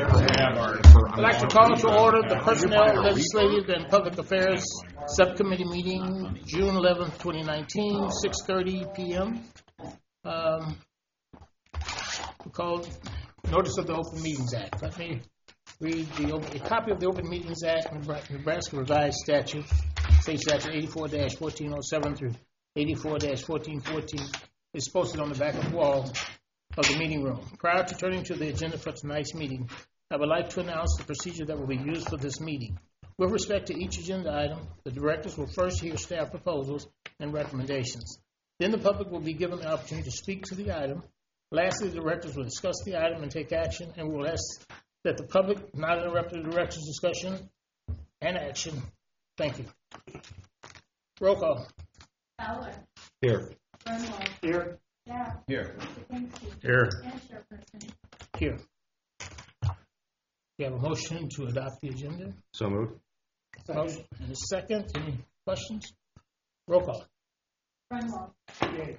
I'd like to call to order the Personnel, Legislative, and Public Affairs Subcommittee meeting, June 11th, 2019, 6:30 p.m. We call Notice of the Open Meetings Act. Let me read a copy of the Open Meetings Act, Nebraska Revised Statute, State Statute 84-1407 through 84-1414 is posted on the back of the wall of the meeting room. Prior to turning to the agenda for tonight's meeting, I would like to announce the procedure that will be used for this meeting. With respect to each agenda item, the directors will first hear staff proposals and recommendations. Then the public will be given the opportunity to speak to the item. Lastly, the directors will discuss the item and take action, and we will ask that the public not interrupt the director's discussion and action. Thank you. Roll call. Fowler. Here. Burnwell. Here. Dapp. Here. Stupinski. Here. And Sherperson. Here. We have a motion to adopt the agenda. So moved. Motion and a second. Any questions? Roll call. Burnwell. Yay.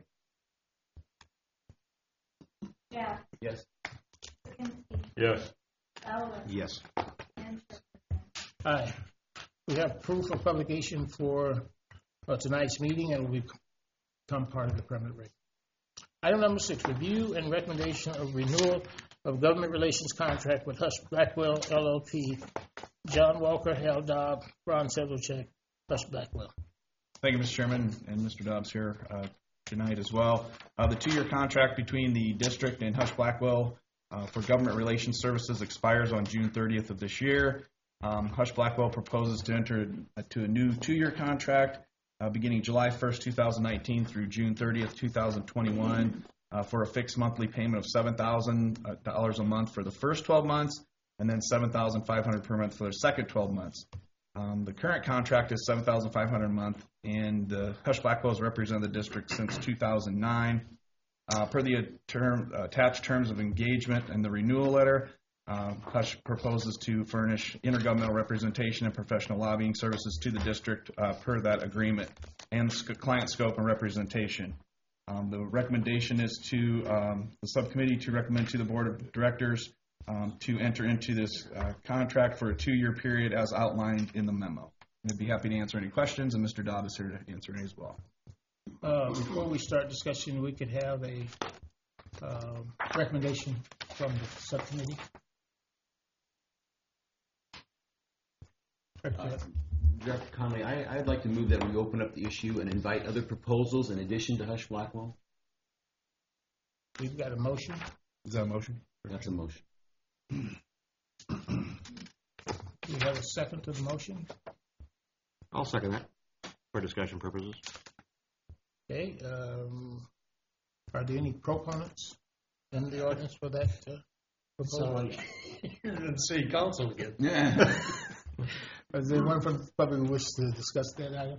Dapp. Yes. Stupinski. Yes. Fowler. Yes. And Sherperson. Aye. We have proof of publication for tonight's meeting and will become part of the permanent record. Item number 6, review and recommendation of renewal of government relations contract with Hush Blackwell LLP. John Walker, Hal Dobb, Ron Sedlacek, Hush Blackwell. Thank you, Mr. Chairman, and Mr. Dobbs here tonight as well. The 2-year contract between the district and Hush Blackwell for government relations services expires on June 30th of this year. Hush Blackwell proposes to enter to a new 2-year contract beginning July 1st, 2019 through June 30th, 2021 for a fixed monthly payment of $7,000 a month for the first 12 months and then $7,500 per month for the second 12 months. The current contract is $7,500 a month, and Hush Blackwell has represented the district since 2009. Per the attached terms of engagement and the renewal letter, Hush proposes to furnish intergovernmental representation and professional lobbying services to the district per that agreement and client scope and representation. The recommendation is to the subcommittee to recommend to the board of directors to enter into this contract for a 2-year period as outlined in the memo. I'd be happy to answer any questions, and Mr. Dobb is here to answer any as well. Before we start discussion, we could have a recommendation from the subcommittee. Director Conley, I'd like to move that we open up the issue and invite other proposals in addition to Hush Blackwell. We've got a motion. Is that a motion? That's a motion. We have a second to the motion. I'll second that for discussion purposes. Okay. Are there any proponents in the audience for that proposal? You're in city council again. Yeah. Is there anyone from the public who wishes to discuss that item?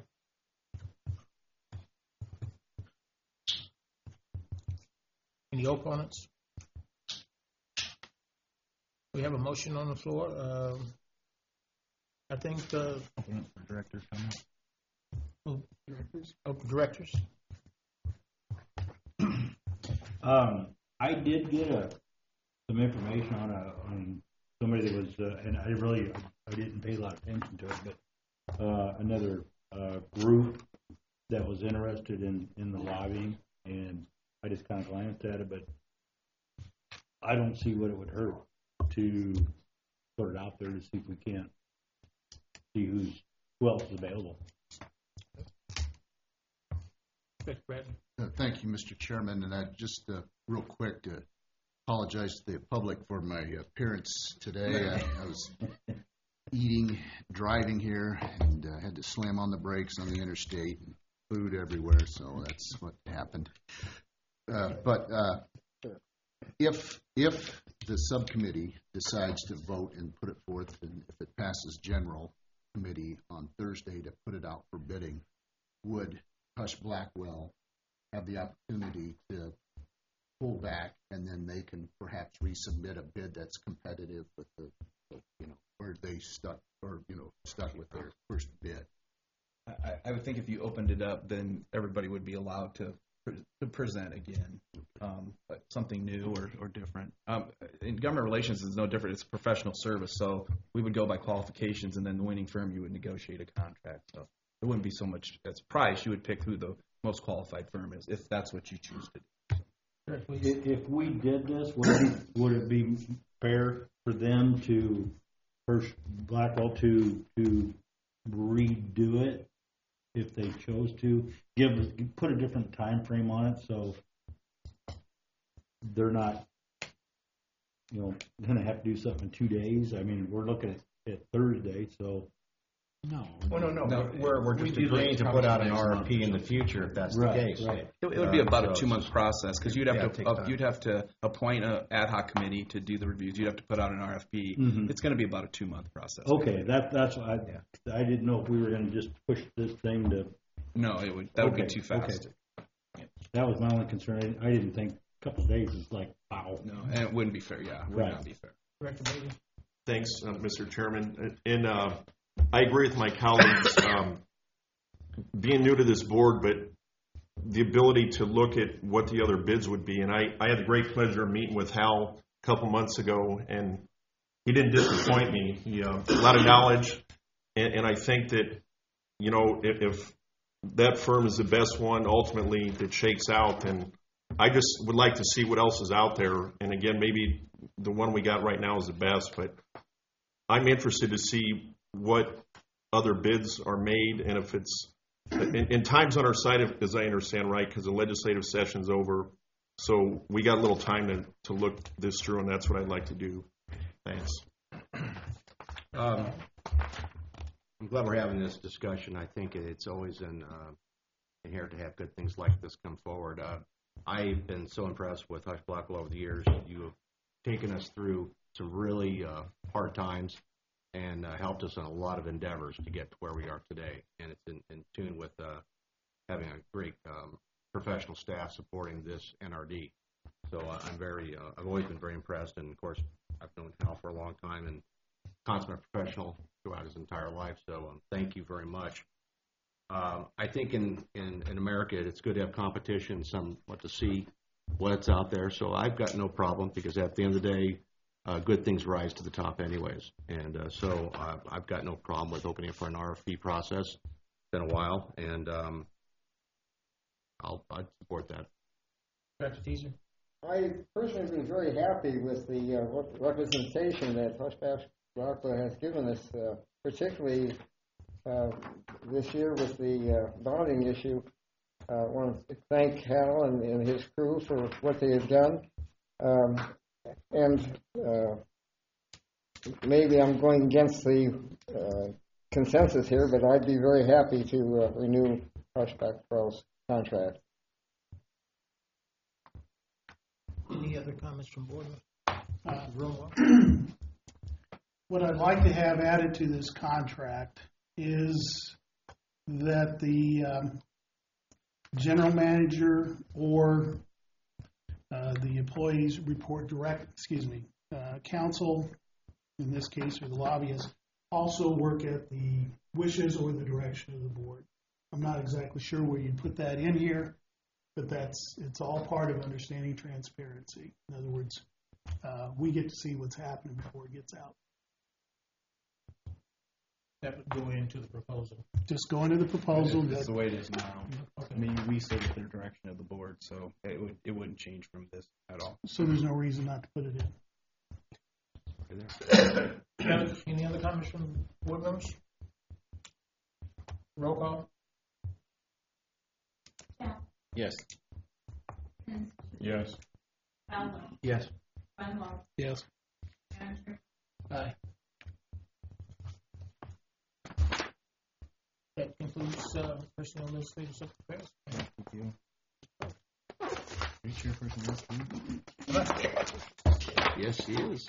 Any opponents? We have a motion on the floor. I think Director's comment. directors. I did get some information on somebody that was, and I didn't pay a lot of attention to it, but another group that was interested in the lobbying, and I just kind of glanced at it, but I don't see what it would hurt to put it out there to see if we can't see who else is available. Thank you, Mr. Chairman, and I just real quick to apologize to the public for my appearance today. I was driving here, and had to slam on the brakes on the interstate, and food everywhere, so that's what happened. But if the subcommittee decides to vote and put it forth, and if it passes general committee on Thursday to put it out for bidding, would Hush Blackwell have the opportunity to pull back, and then they can perhaps resubmit a bid that's competitive with the where they stuck with their first bid? I would think if you opened it up, then everybody would be allowed to present again, something new or different. in government relations is no different. It's a professional service, so we would go by qualifications, and then the winning firm, you would negotiate a contract. So it wouldn't be so much as price. You would pick who the most qualified firm is, if that's what you choose to do. If we did this, would it be fair for them to, first Blackwell to redo it if they chose to? Put a different time frame on it so they're not, going to have to do something in 2 days. I mean, we're looking at Thursday, so. No. Well, no. We're just agreeing to put out an RFP in the future if that's the case. Right. It would be about a 2-month process because you'd have to appoint an ad hoc committee to do the reviews. You'd have to put out an RFP. Mhm. It's going to be about a 2-month process. Okay, that's what I didn't know if we were going to just push this thing to. No, that would be Okay, too fast. okay. That was my only concern. I didn't think a couple of days is like, wow. No, and it wouldn't be fair. Yeah, it would Right. not be fair. Director Beatty? Thanks, Mr. Chairman. And I agree with my colleagues. Being new to this board, but the ability to look at what the other bids would be. And I had the great pleasure of meeting with Hal a couple months ago, and he didn't disappoint me. He a lot of knowledge, and I think that, if that firm is the best one ultimately that shakes out, then I just would like to see what else is out there. And again, maybe the one we got right now is the best, but I'm interested to see what other bids are made, and if it's in time's on our side, as I understand, right, because the legislative session's over, so we got a little time to look this through, and that's what I'd like to do. Thanks. I'm glad we're having this discussion. I think it's always inherent to have good things like this come forward. I've been so impressed with Hush Blackwell over the years. You have taken us through some really hard times and helped us in a lot of endeavors to get to where we are today. And it's in tune with having a great professional staff supporting this NRD. So I've always been very impressed. And of course, I've known Hal for a long time and consummate professional throughout his entire life. So thank you very much. I think in America, it's good to have competition, somewhat to see what's out there. So I've got no problem because at the end of the day, good things rise to the top anyways. And so I've got no problem with opening it for an RFP process. It's been a while, and I'd support that. Dr. Teaser? I personally have been very happy with the representation that Hush Blackwell has given us, particularly this year with the bonding issue. I want to thank Hal and his crew for what they have done. And maybe I'm going against the consensus here, but I'd be very happy to renew Hush Blackwell's contract. Any other comments from board? Room. What I'd like to have added to this contract is that the general manager or the employees report council, in this case, or the lobbyists, also work at the wishes or the direction of the board. I'm not exactly sure where you'd put that in here, but it's all part of understanding transparency. In other words, we get to see what's happening before it gets out. That would go into the proposal. Just go into the proposal. That's the way it is now. Okay. I mean, we serve at the direction of the board, so it wouldn't change from this at all. So there's no reason not to put it in. Any other comments from board members? Roll call. Shell, Yes. Kinst, Yes. Fowler, Yes. Brumbaugh, Yes. Manager, Aye. That concludes personnel legislative affairs. Thank you. Are you chairperson this week? Yes, he is.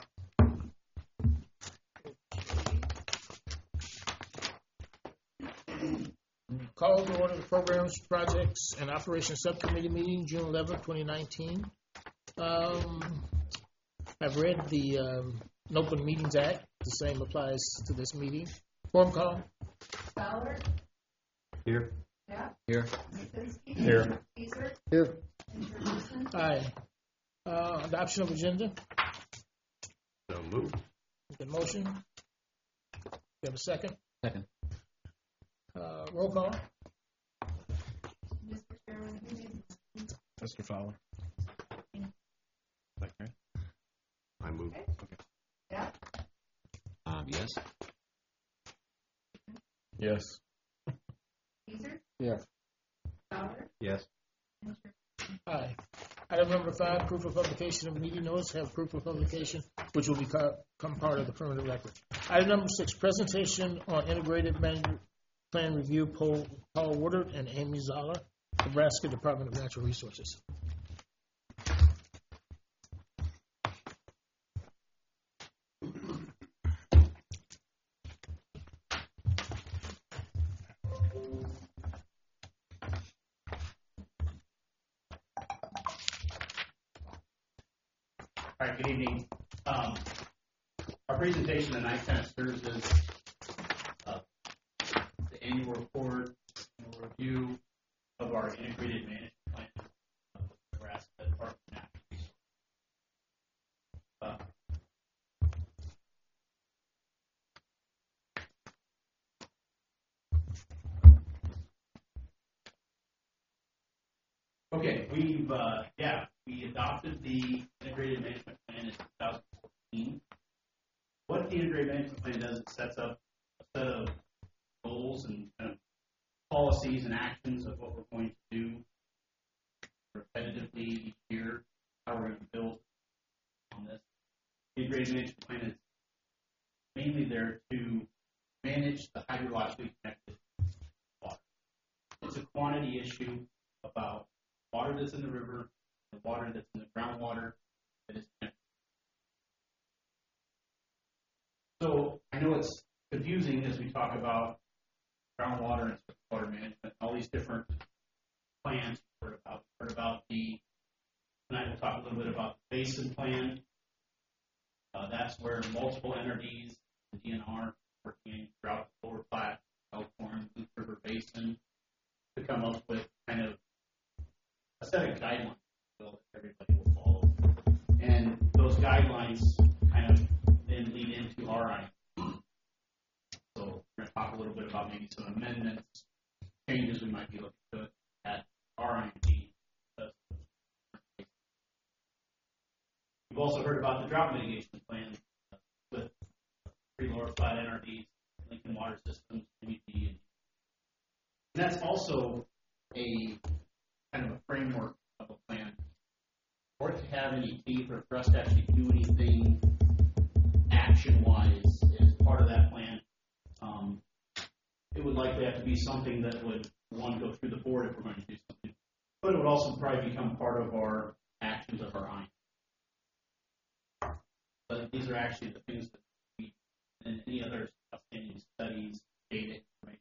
Call to order the Programs, Projects, and Operations Subcommittee meeting, June 11, 2019. I've read the Open Meetings Act. The same applies to this meeting. Forum call. Fowler, Here. Jeff, Here. Lisinski, Here. Teaser, Here. Introduction, Aye. Adoption of agenda. So moved. The motion. You have a second? Second. Roll call. Mr. Chairman, who made the motion? Mr. Fowler. Okay. I moved. Yeah, Yes. Yes. Caesar, Yes. Fowler, Yes. and Sherman. Aye. Item number 5, proof of publication of meeting notice. Have proof of publication, which will become part of the permanent record. Item number 6, presentation on integrated management plan review. Paul Woodard and Amy Zoller, Nebraska Department of Natural Resources. All right, good evening. Our presentation tonight kind of serves as the annual report, annual review of our integrated management plan of Nebraska Department of Natural Resources. Okay, we adopted the integrated management plan in 2014. What the integrated management plan does, it sets up a set of goals and kind of policies and actions of what we're going to do repetitively each year, how we're going to build on this. The integrated management plan is mainly there to manage the hydrologically connected water. It's a quantity issue about water that's in the river, the water that's in the groundwater that is connected. So I know it's confusing as we talk about groundwater and water management, all these different plans we've heard about tonight we'll talk a little bit about the basin plan. That's where multiple NRDs and DNR working throughout the Lower Platte, Elkhorn, Blue River Basin to come up with kind of a set of guidelines that everybody will follow. And those guidelines kind of then lead into our INP. So we're going to talk a little bit about maybe some amendments, changes we might be looking to at our INP. You've also heard about the drought mitigation plan with Lower Platte NRDs, Lincoln Water Systems, MEP. And that's also a kind of a framework of a plan. For it to have any teeth or for us to actually do anything action-wise as part of that plan, it would likely have to be something that would, one, go through the board if we're going to do something, but it would also probably become part of our actions of our INP. But these are actually the things that we, and any other outstanding studies, data, information.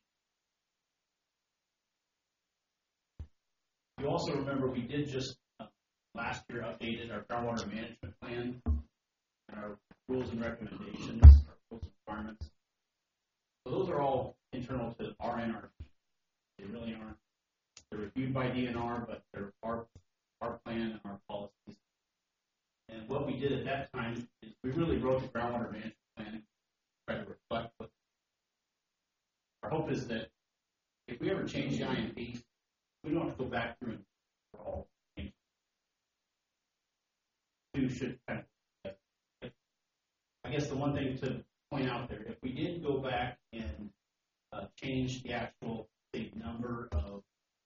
You also remember we did just last year updated our groundwater management plan and our rules and recommendations, our rules and requirements. So those are all internal to our NRP. They really aren't. They're reviewed by DNR, but they're our plan and our policies. And what we did at that time is we really wrote the groundwater management plan to try to reflect what our hope is that if we ever change the INP, we don't have to go back through and all change. You should kind of, I guess the one thing to point out there, if we did go back and change the actual number of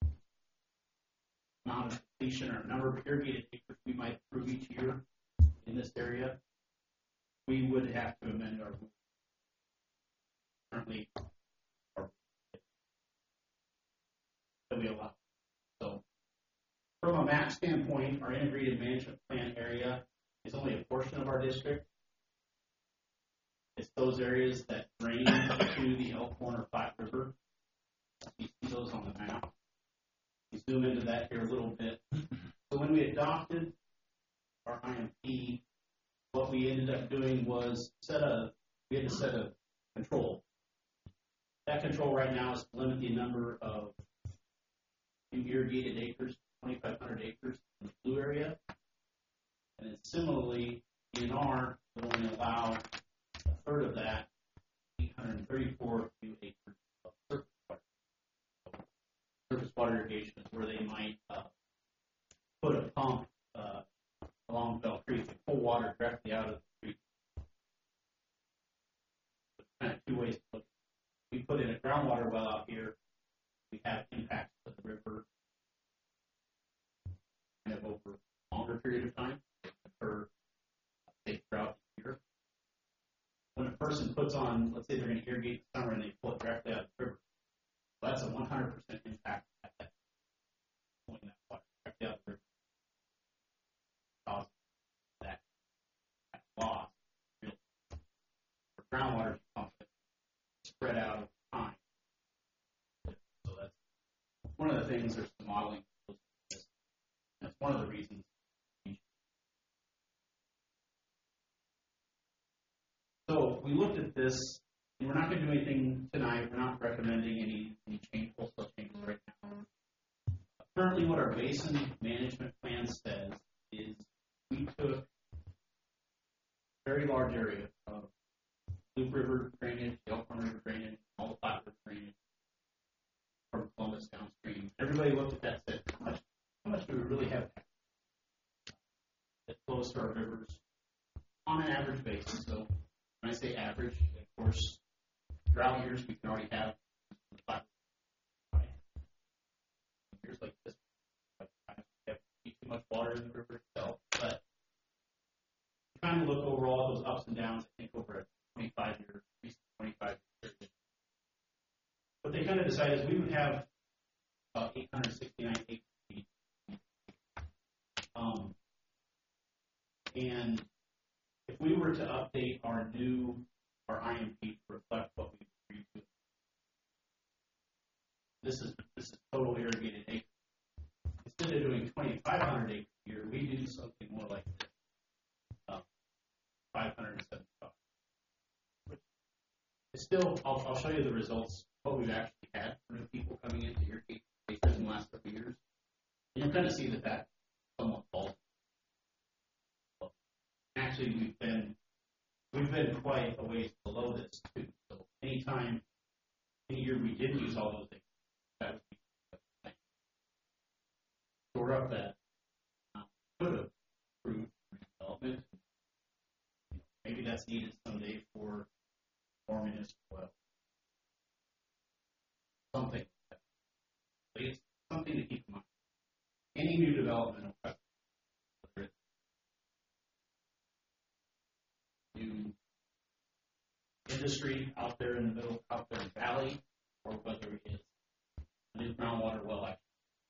amount of completion or number of irrigated acres we might approve each year in this area, we would have to amend our rules. Currently, that we allow. So, from a map standpoint, our integrated management plan area is only a portion of our district. It's those areas that drain to the Elkhorn or Platte River. You see those on the map. We zoom into that here a little bit. So when we adopted our INP, what we ended up doing was we had to set a control. That control right now is to limit the number of irrigated acres, 2,500 acres in the blue area. And then similarly, DNR would only allow a third of that, 834 new acres of surface water. Surface water irrigation is where they might put a pump along Bell Creek to pull water directly out of the creek. Kind of two ways to look. We put in a groundwater well out here, we have impacts to the river kind of over a longer period of time, occur throughout the year. When a person puts on, let's say they're going to irrigate the summer and they pull it directly out of the river, well, that's a 100% impact at that pulling that water directly out of the river. Cause that loss. For groundwater pump it spread out over time. So that's one of the things. There's some modeling. That's one of the reasons. So we looked at this, and we're not going to do anything tonight. We're not recommending any change, wholesale changes right now. Currently, what our basin management plan says is we took a very large area of Loop River drainage, the Elkhorn River drainage, all the Platte River drainage from Columbus downstream. Everybody looked at that and said, how much do we really have that flows to our rivers on an average basis? So when I say average, of course, drought years we can already have years like this. We have too much water in the river itself, but trying to look overall at those ups and downs, I think over a 25-year, recent 25-year period. What they kind of decided is we would have about 869 acre feet. And if we were to update our IMP to reflect what we agreed to, this is total irrigated acres. Instead of doing 2,500 acres a year, we do something more like this, 575. It's still, I'll show you the results, what we've actually had for new people coming into irrigate acres in the last couple of years. And you'll kind of see that somewhat falls. Actually, we've been quite a ways below this too. So any year we didn't use all those things, that would be the thing. So we're up that could have improved development. Maybe that's needed someday for more municipal something. It's something to keep in mind. Any new development, whether it's new industry out there in the middle, out there in the valley, or whether it's a new groundwater well action.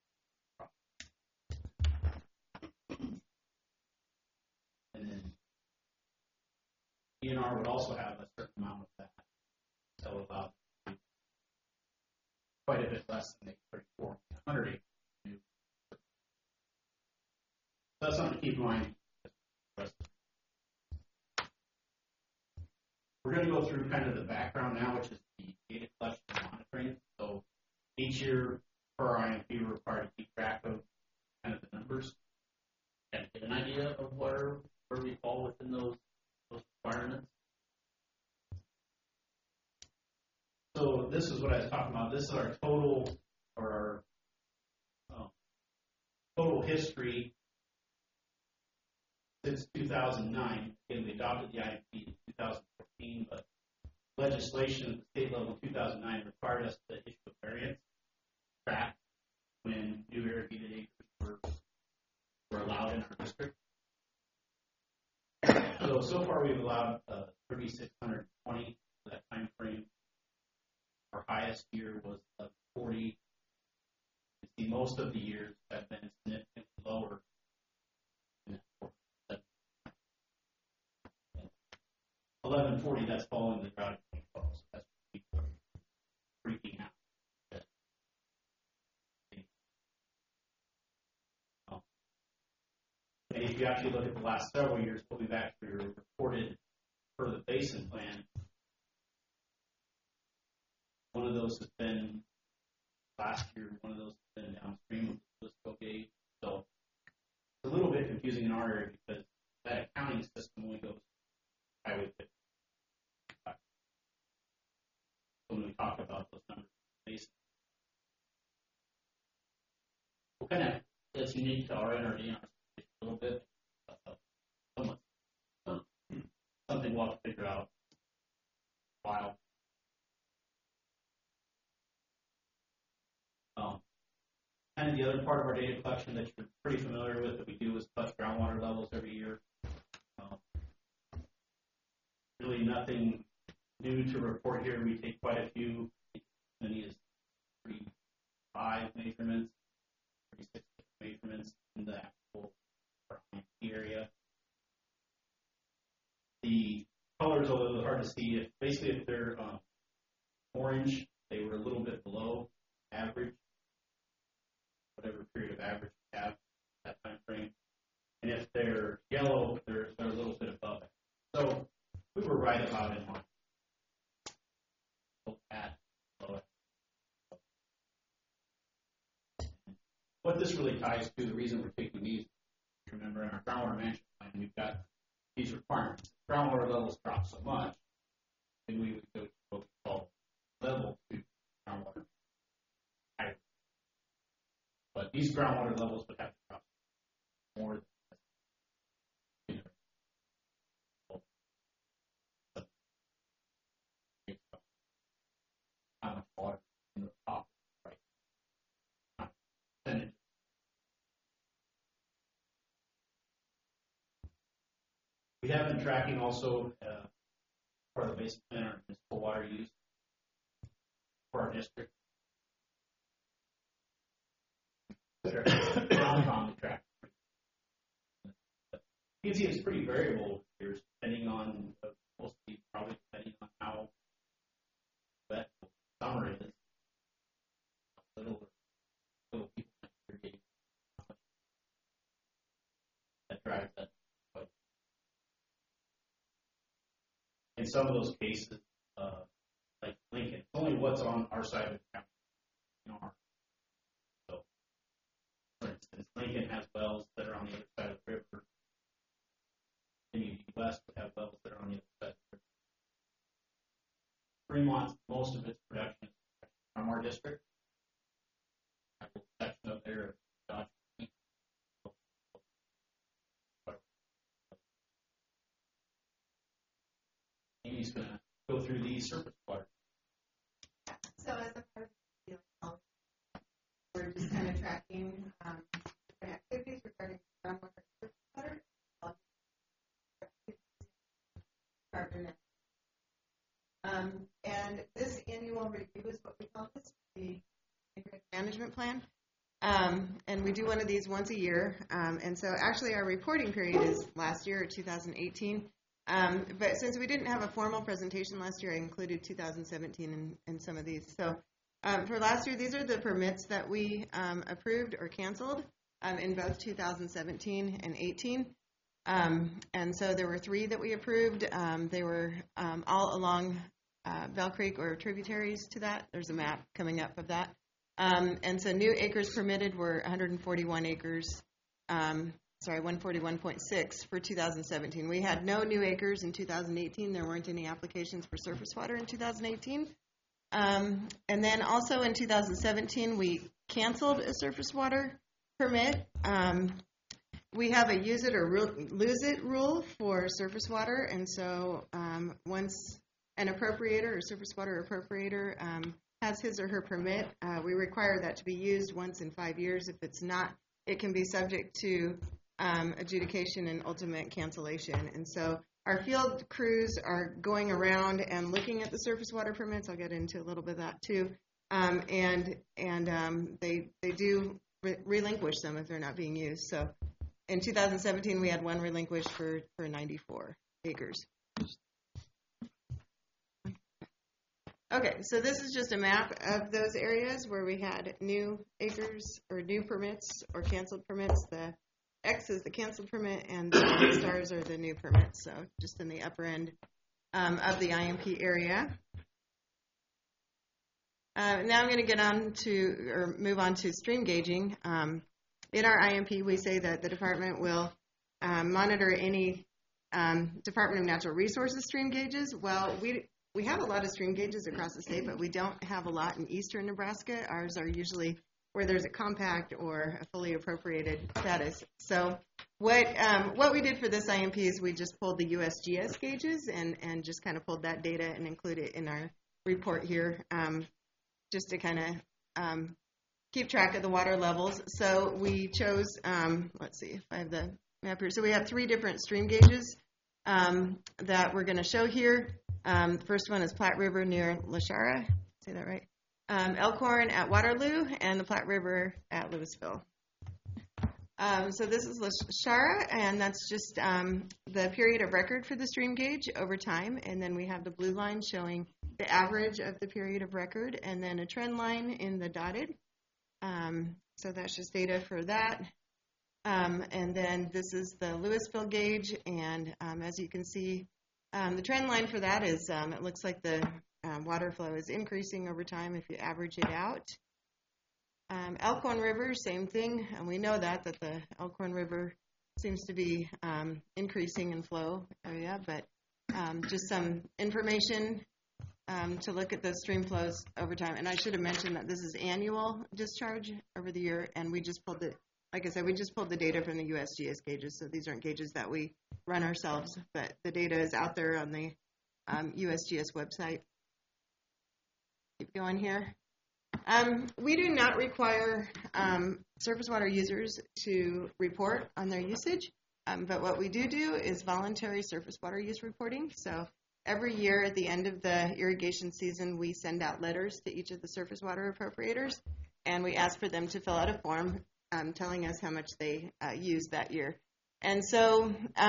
And then DNR would also have a certain amount of that. So about quite a bit less than the 3,400 acres. So that's something to keep in mind. We're going to go through kind of the background now, which is the data collection and monitoring. So each year for our IMP, we're required to keep track of kind of the numbers and get an idea of where we fall within those requirements. So this is what I was talking about. This is our total, or our total history since 2009. Again, we adopted the IMP in 2014, but legislation at the state level in 2009 required us to issue a variance track when new irrigated acres were allowed in our district. So far we've allowed 3,620 for that time frame. Our highest year was 40. You see, most of the years have been significantly lower than 1140. That's following the drought of 2012. So that's people are freaking out. And if you actually look at the last several years, what we've actually reported for the basin plan, one of those has been last year, one of those has been downstream of the Frisco Gate. So it's a little bit confusing in our area because that accounting system only goes highway 50. When we talk about those numbers, what kind of it's unique to our NRD and our station a little bit. Somewhat, something we'll have to figure out. While kind of the other part of our data collection that you're pretty familiar with that we do is collect groundwater levels every year. Really nothing new to report here. We take quite a few, many as 35 measurements, 36 measurements in the actual area. The colors are a little hard to see. Basically, if they're orange, they were a little bit below average, whatever period of average you have that time frame. And if they're yellow, they're a little bit above it. So we were right about in line. What this really ties to, the reason we're taking these, remember in our groundwater management plan, we've got these requirements. Groundwater levels drop so much, then we would go to what we call level 2 groundwater. But these groundwater levels would have to drop more than how much water in the top, right? Percentage. We have been tracking also part of the basic plan our municipal water use for our district. On the track. You can see it's pretty variable here, depending on mostly probably depending on how wet summer is. Little people are getting that drives that. But in some of those cases, like Lincoln, it's only what's on our side of the county. So, for instance, Lincoln has wells that are on the other side of the river. West would have wells that are on the other side of the river. Fremont, most of its production is from our district. A section up there of Dodge Creek. Amy's going to go through these surface water. So as a part of the field, we're just kind of tracking different activities regarding groundwater surface water, carbon. And this annual review is what we call this, the integrated management plan. And we do one of these once a year. And so actually our reporting period is last year, 2018. But since we didn't have a formal presentation last year, I included 2017 in some of these. So for last year, these are the permits that we approved or canceled in both 2017 and 18. And so there were 3 that we approved. They were all along Bell Creek or tributaries to that. There's a map coming up of that. And so new acres permitted were 141 acres. 141.6 for 2017. We had no new acres in 2018. There weren't any applications for surface water in 2018. And then also in 2017, we canceled a surface water permit. We have a use it or lose it rule for surface water. And so once an appropriator or surface water appropriator has his or her permit, we require that to be used once in 5 years. If it's not, it can be subject to adjudication and ultimate cancellation. And so our field crews are going around and looking at the surface water permits. I'll get into a little bit of that too. And they do relinquish them if they're not being used. So in 2017, we had 1 relinquished for 94 acres. Okay, so this is just a map of those areas where we had new acres or new permits or canceled permits. The X is the canceled permit, and the stars are the new permits, so just in the upper end of the IMP area. Now I'm going to get on to, or move on to stream gauging. In our IMP, we say that the department will monitor any Department of Natural Resources stream gauges. Well, we have a lot of stream gauges across the state, but we don't have a lot in eastern Nebraska. Ours are usually where there's a compact or a fully appropriated status. So what we did for this IMP is we just pulled the USGS gauges and just kind of pulled that data and included it in our report here, just to kind of keep track of the water levels. So we chose, let's see if I have the map here. So we have 3 different stream gauges that we're going to show here. The first one is Platte River near Lashara. Say that right? Elkhorn at Waterloo, and the Platte River at Louisville. So this is Lashara, and that's just the period of record for the stream gauge over time. And then we have the blue line showing the average of the period of record, and then a trend line in the dotted. So that's just data for that. And then this is the Louisville gauge, and as you can see, the trend line for that is it looks like the water flow is increasing over time if you average it out. Elkhorn River, same thing, and we know that the Elkhorn River seems to be increasing in flow area, but just some information to look at those stream flows over time. And I should have mentioned that this is annual discharge over the year, and we just pulled it. Like I said, we just pulled the data from the USGS gauges, so these aren't gauges that we run ourselves, but the data is out there on the USGS website. Keep going here. We do not require surface water users to report on their usage, but what we do is voluntary surface water use reporting. So every year at the end of the irrigation season, we send out letters to each of the surface water appropriators, and we ask for them to fill out a form telling us how much they used that year. And so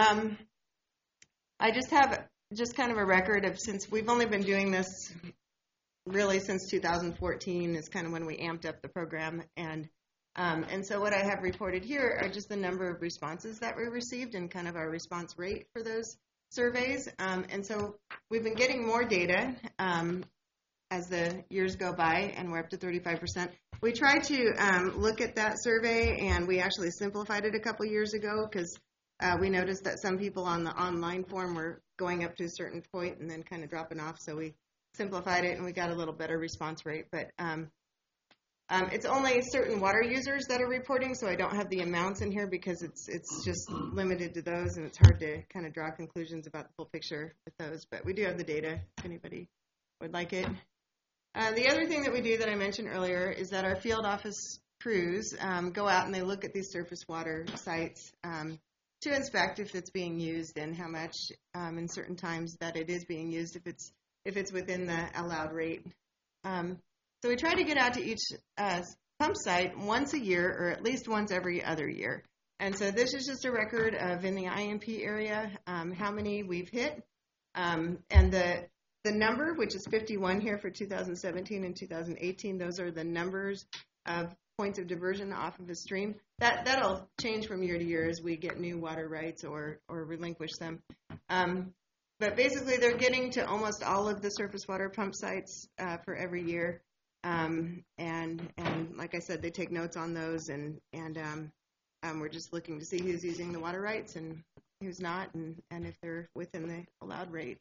I just have kind of a record of, since we've only been doing this really since 2014 is kind of when we amped up the program. And so what I have reported here are just the number of responses that we received and kind of our response rate for those surveys. And so we've been getting more data as the years go by, and we're up to 35%. We tried to look at that survey, and we actually simplified it a couple years ago because we noticed that some people on the online form were going up to a certain point and then kind of dropping off. So we simplified it, and we got a little better response rate. But it's only certain water users that are reporting, so I don't have the amounts in here because it's just limited to those, and it's hard to kind of draw conclusions about the full picture with those. But we do have the data if anybody would like it. The other thing that we do that I mentioned earlier is that our field office crews go out and they look at these surface water sites to inspect if it's being used and how much in certain times that it is being used, if it's within the allowed rate. So we try to get out to each pump site once a year or at least once every other year. And so this is just a record of, in the IMP area, how many we've hit. And the number, which is 51 here for 2017 and 2018, those are the numbers of points of diversion off of a stream. That'll change from year to year as we get new water rights or relinquish them. But basically, they're getting to almost all of the surface water pump sites for every year. And like I said, they take notes on those, and we're just looking to see who's using the water rights and who's not, and if they're within the allowed rate.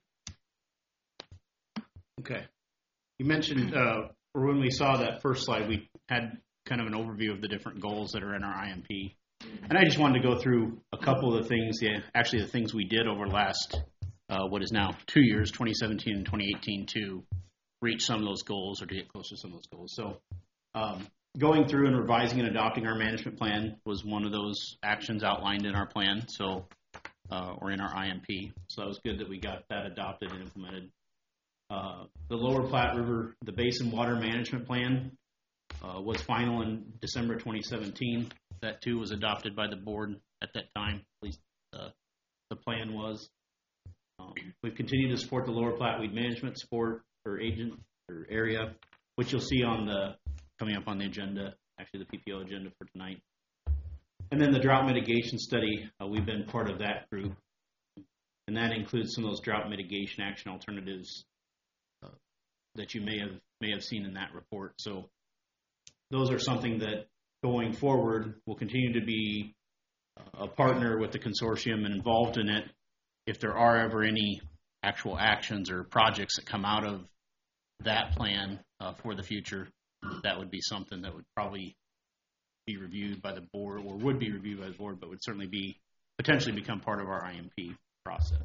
Okay. You mentioned, or when we saw that first slide, we had kind of an overview of the different goals that are in our IMP. And I just wanted to go through a couple of the things, actually the things we did over the last, what is now 2 years, 2017 and 2018, to reach some of those goals or to get closer to some of those goals. So going through and revising and adopting our management plan was one of those actions outlined in our plan, so or in our IMP. So that was good that we got that adopted and implemented. The Lower Platte River, the Basin Water Management Plan was final in December 2017. That too was adopted by the board at that time, at least the plan was. We've continued to support the Lower Platte Weed Management Support or agent or area, which you'll see on coming up on the agenda, actually the PPO agenda for tonight. And then the drought mitigation study, we've been part of that group, and that includes some of those drought mitigation action alternatives that you may have seen in that report. So those are something that going forward will continue to be a partner with the consortium and involved in it. If there are ever any actual actions or projects that come out of that plan for the future, that would be something that would probably be reviewed by the board, or would be reviewed by the board, but would certainly be potentially become part of our IMP process.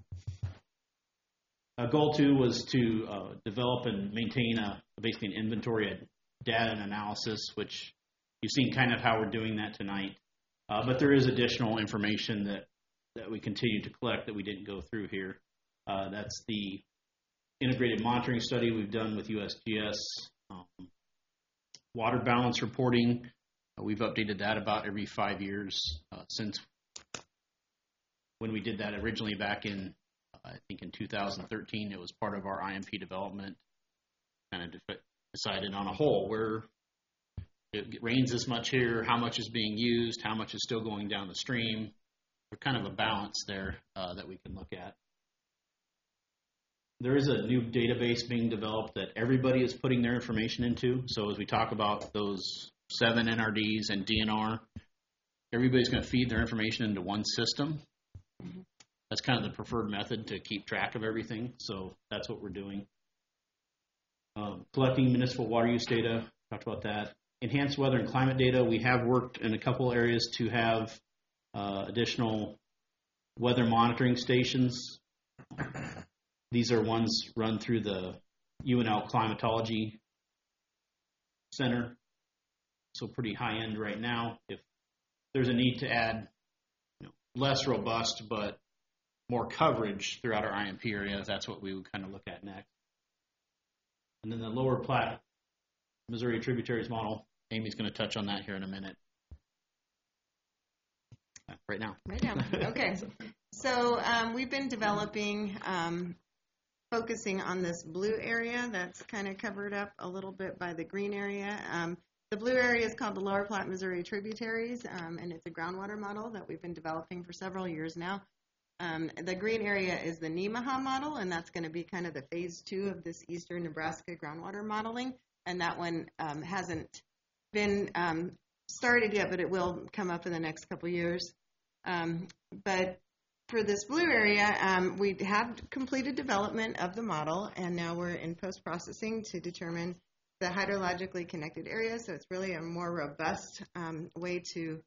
Goal 2 was to develop and maintain basically an inventory of data and analysis, which you've seen kind of how we're doing that tonight. But there is additional information that we continue to collect that we didn't go through here. That's the integrated monitoring study we've done with USGS. Water balance reporting, we've updated that about every 5 years since when we did that originally back in, I think in 2013. It was part of our IMP development. Kind of decided on a whole where it rains this much here, how much is being used, how much is still going down the stream. There's kind of a balance there that we can look at. There is a new database being developed that everybody is putting their information into. So as we talk about those 7 NRDs and DNR, everybody's going to feed their information into one system. That's kind of the preferred method to keep track of everything. So that's what we're doing. Collecting municipal water use data, talked about that. Enhanced weather and climate data, we have worked in a couple areas to have additional weather monitoring stations. These are ones run through the UNL Climatology Center, so pretty high end right now. If there's a need to add less robust but more coverage throughout our IMP area, that's what we would kind of look at next. And then the Lower Platte Missouri Tributaries Model, Amy's going to touch on that here in a minute. Right now. Okay. So we've been developing, focusing on this blue area that's kind of covered up a little bit by the green area. The blue area is called the Lower Platte Missouri Tributaries, and it's a groundwater model that we've been developing for several years now. The green area is the NEMAHA model, and that's going to be kind of the phase 2 of this eastern Nebraska groundwater modeling. And that one hasn't been started yet, but it will come up in the next couple years. But for this blue area, we have completed development of the model, and now we're in post-processing to determine the hydrologically connected area. So it's really a more robust way to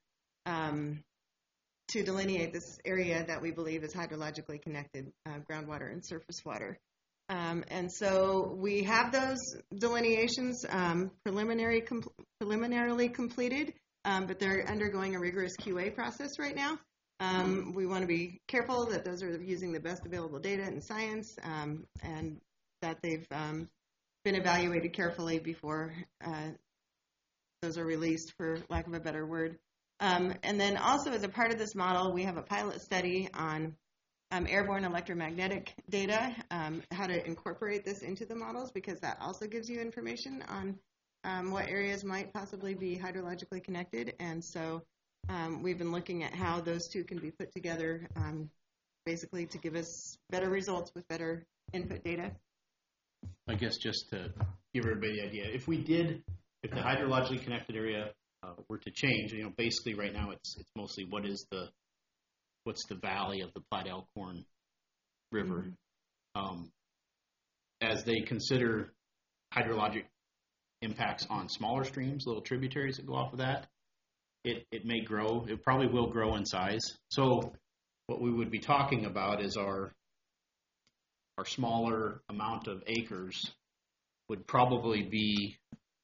delineate this area that we believe is hydrologically connected groundwater and surface water. And so we have those delineations preliminarily completed, but they're undergoing a rigorous QA process right now. We want to be careful that those are using the best available data and science, and that they've been evaluated carefully before those are released, for lack of a better word. And then also as a part of this model, we have a pilot study on airborne electromagnetic data, how to incorporate this into the models, because that also gives you information on what areas might possibly be hydrologically connected. And so we've been looking at how those two can be put together, basically to give us better results with better input data. I guess just to give everybody the idea, if the hydrologically connected area were to change, basically right now it's mostly what's the valley of the Platte Elkhorn River. Mm-hmm. As they consider hydrologic impacts on smaller streams, little tributaries that go off of that, it may grow. It probably will grow in size. So what we would be talking about is our smaller amount of acres would probably be,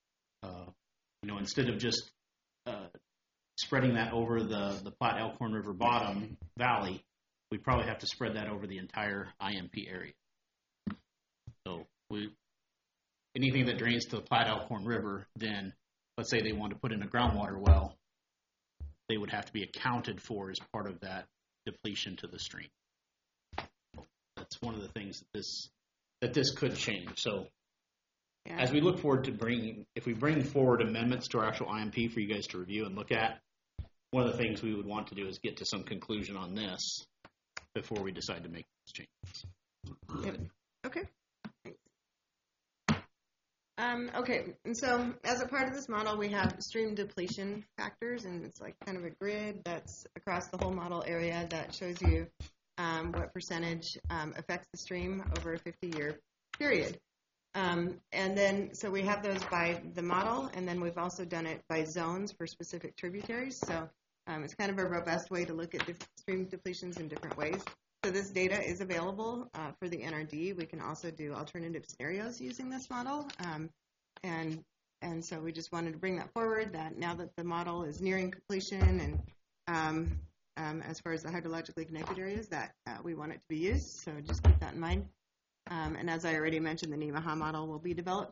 instead of just spreading that over the Platte Elkhorn River bottom valley, we probably have to spread that over the entire IMP area. So anything that drains to the Platte Elkhorn River, then let's say they want to put in a groundwater well, they would have to be accounted for as part of that depletion to the stream. That's one of the things that this could change. So as we look forward to if we bring forward amendments to our actual IMP for you guys to review and look at, one of the things we would want to do is get to some conclusion on this before we decide to make those changes. Yep. Okay. Okay, and so as a part of this model, we have stream depletion factors, and it's like kind of a grid that's across the whole model area that shows you what percentage affects the stream over a 50-year period. And then, so we have those by the model, and then we've also done it by zones for specific tributaries. So it's kind of a robust way to look at stream depletions in different ways. So this data is available for the NRD. We can also do alternative scenarios using this model. And so we just wanted to bring that forward, that now that the model is nearing completion and as far as the hydrologically connected areas, that we want it to be used. So just keep that in mind. And as I already mentioned, the NEMAHA model will be developed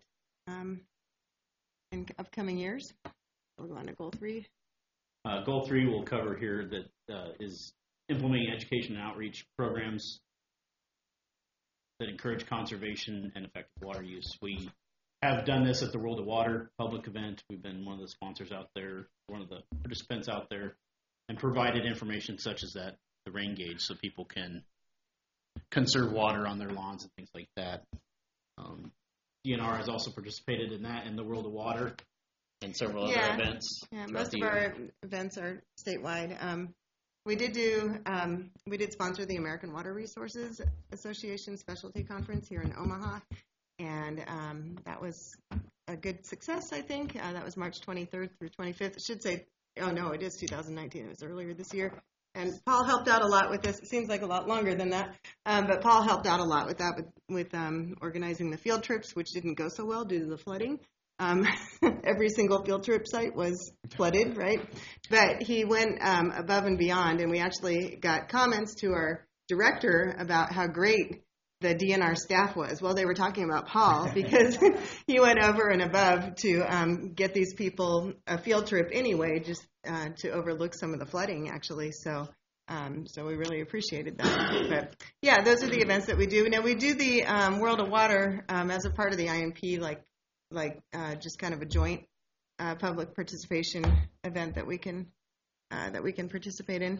in upcoming years. We'll go on to goal 3. Goal 3 will cover here that is implementing education and outreach programs that encourage conservation and effective water use. We have done this at the World of Water public event. We've been one of the sponsors out there, one of the participants out there, and provided information such as that, the rain gauge, so people can conserve water on their lawns and things like that. DNR has also participated in that in the World of Water and several other events. Yeah, most of our events are statewide. We did sponsor the American Water Resources Association Specialty Conference here in Omaha, and that was a good success, I think. That was March 23rd through 25th. I should say, oh no, it is 2019. It was earlier this year. And Paul helped out a lot with this. It seems like a lot longer than that, but Paul helped out a lot with that, with organizing the field trips, which didn't go so well due to the flooding. Every single field trip site was flooded, right? But he went above and beyond, and we actually got comments to our director about how great the DNR staff was. Well, they were talking about Paul because he went over and above to get these people a field trip anyway, just to overlook some of the flooding, actually. So we really appreciated that. But yeah, those are the events that we do. Now we do the World of Water as a part of the IMP, like just kind of a joint public participation event that we can participate in.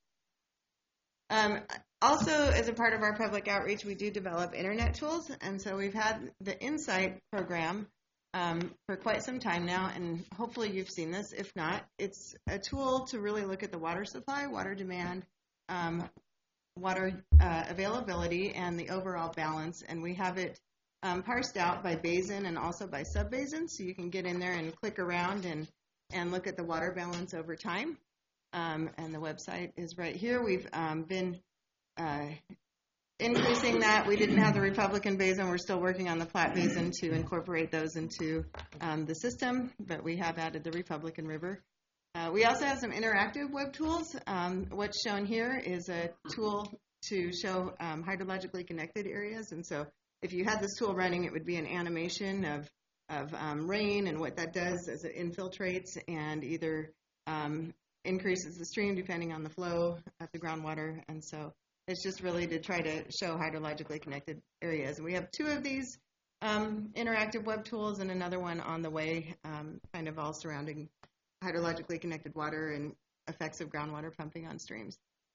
Also, as a part of our public outreach, we do develop internet tools, and so we've had the Insight program for quite some time now, and hopefully you've seen this. If not, it's a tool to really look at the water supply, water demand, water availability, and the overall balance, and we have it parsed out by basin and also by sub-basin, so you can get in there and click around and look at the water balance over time. And the website is right here. We've been increasing that. We didn't have the Republican Basin. We're still working on the Platte Basin to incorporate those into the system, but we have added the Republican River. We also have some interactive web tools. What's shown here is a tool to show hydrologically connected areas, and so if you had this tool running, it would be an animation of rain and what that does as it infiltrates and either increases the stream depending on the flow of the groundwater. And so it's just really to try to show hydrologically connected areas. And we have 2 of these interactive web tools and another one on the way, kind of all surrounding hydrologically connected water and effects of groundwater pumping on streams.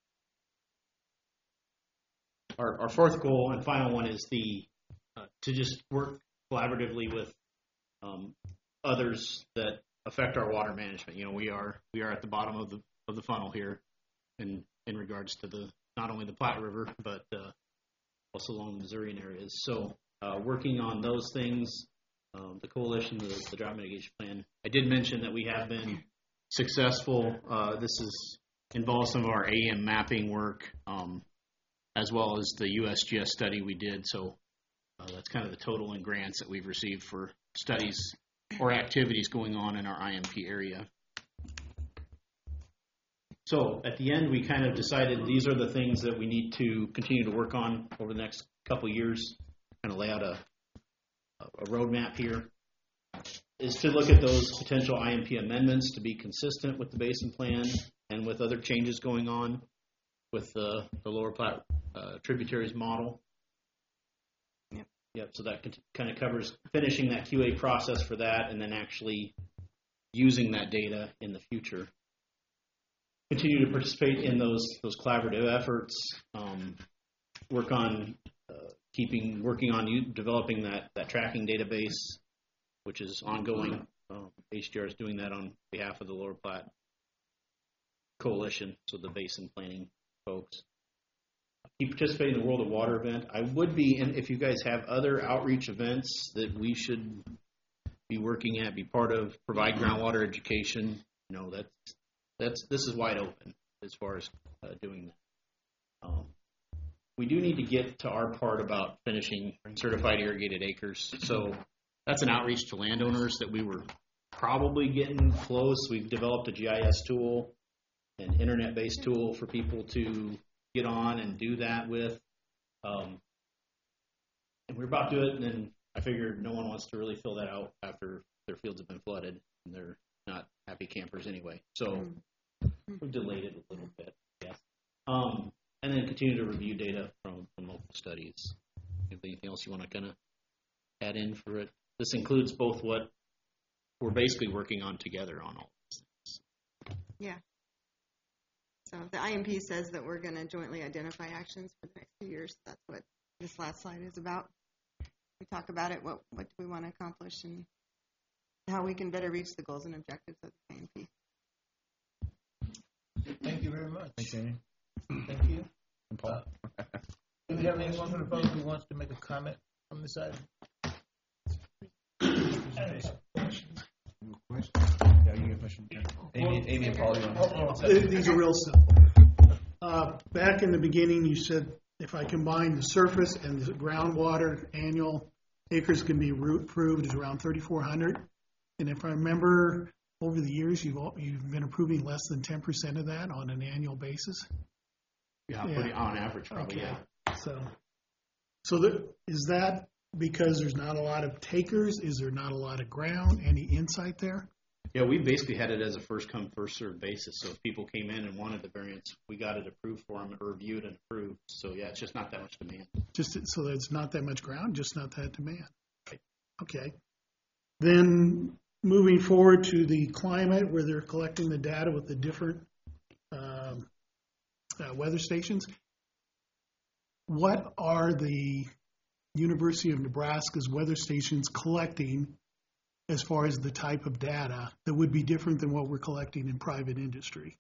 Our 4th goal and final one is to just work collaboratively with others that affect our water management. You know, we are at the bottom of the funnel here, in regards to not only the Platte River but also along the Missourian areas. So working on those things, the coalition, the drought mitigation plan. I did mention that we have been successful. This involves some of our AM mapping work, as well as the USGS study we did. So that's kind of the total in grants that we've received for studies or activities going on in our IMP area. So at the end, we kind of decided these are the things that we need to continue to work on over the next couple of years, kind of lay out a roadmap here, is to look at those potential IMP amendments to be consistent with the basin plan and with other changes going on with the Lower Platte tributaries model. Yep, so that kind of covers finishing that QA process for that and then actually using that data in the future. Continue to participate in those collaborative efforts, working on developing that tracking database, which is ongoing. HDR is doing that on behalf of the Lower Platte Coalition, so the basin planning folks. Keep participating in the World of Water event. I would be, and if you guys have other outreach events that we should be working at, be part of, provide groundwater education, this is wide open as far as doing that. We do need to get to our part about finishing certified irrigated acres. So that's an outreach to landowners that we were probably getting close. We've developed a GIS tool, an internet-based tool for people to get on and do that with. And we're about to do it, and then I figured no one wants to really fill that out after their fields have been flooded, and they're not happy campers anyway. So we've delayed it a little bit, yes. And then continue to review data from local studies. Anything else you want to kind of add in for it? This includes both what we're basically working on together on all these things. Yeah. So the IMP says that we're going to jointly identify actions for the next 2 years. That's what this last slide is about. We talk about it, what do we want to accomplish, and how we can better reach the goals and objectives of the IMP. Thank you very much. Thanks, Amy. Thank you. And Paul. Do we have anyone from the public who wants to make a comment on this item? Yeah, you get a question. Amy and Paul, you want to These are real simple. Back in the beginning, you said if I combine the surface and the groundwater, annual acres can be approved is around 3,400. And if I remember, over the years, you've been approving less than 10% of that on an annual basis. Yeah, pretty on average, probably. Okay. Yeah. So is that because there's not a lot of takers? Is there not a lot of ground? Any insight there? Yeah, we basically had it as a first come, first served basis. So if people came in and wanted the variance, we got it approved for them, or reviewed and approved. So yeah, it's just not that much demand. Just so there's not that much ground, just not that demand. Okay. Then moving forward to the climate, where they're collecting the data with the different weather stations. What are the University of Nebraska's weather stations collecting as far as the type of data that would be different than what we're collecting in private industry?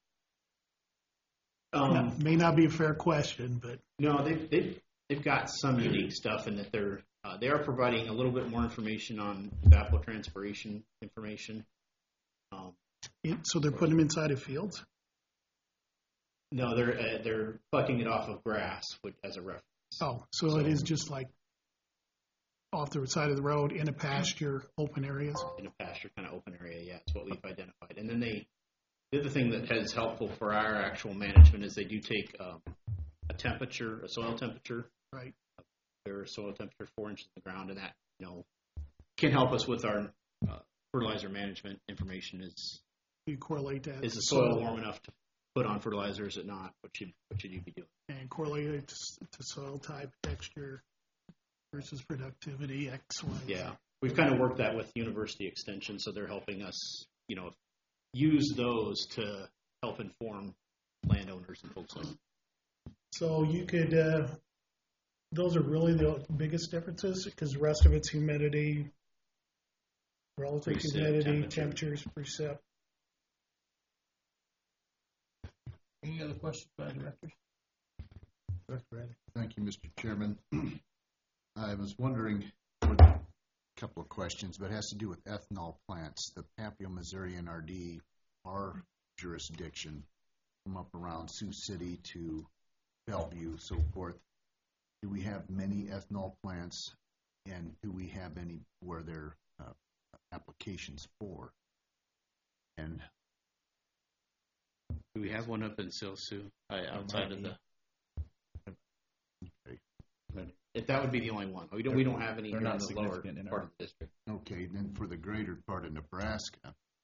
May not be a fair question, but no, they've got some unique stuff in that they are providing a little bit more information on evapotranspiration information. So they're putting them inside of fields? No, they're plucking it off of grass as a reference. Oh, so it is just like off the side of the road in a pasture, open areas? In a pasture kind of open area, yeah, that's what we've identified. And then the other thing that is helpful for our actual management is they do take a temperature, a soil temperature. Right. Their soil temperature 4 inches in the ground, and that can help us with our fertilizer management information. You correlate that. Is the soil warm enough to put on fertilizer? Is it not? What should you be doing? And correlate it to soil type, texture versus productivity, X, Y. Yeah, we've kind of worked that with University Extension, so they're helping us, use those to help inform landowners and folks like that. So you could, those are really the biggest differences, because the rest of it's humidity, relative humidity, temperatures, precip. Any other questions by the directors? Thank you, Mr. Chairman. I was wondering, a couple of questions, but it has to do with ethanol plants. The Papio, Missouri NRD, our jurisdiction, from up around Sioux City to Bellevue, so forth. Do we have many ethanol plants, and do we have any where there are applications for? And do we have one up in Sioux outside of the? If that would be the only one. We don't have any here in the lower part of the district. Okay, then for the greater part of Nebraska,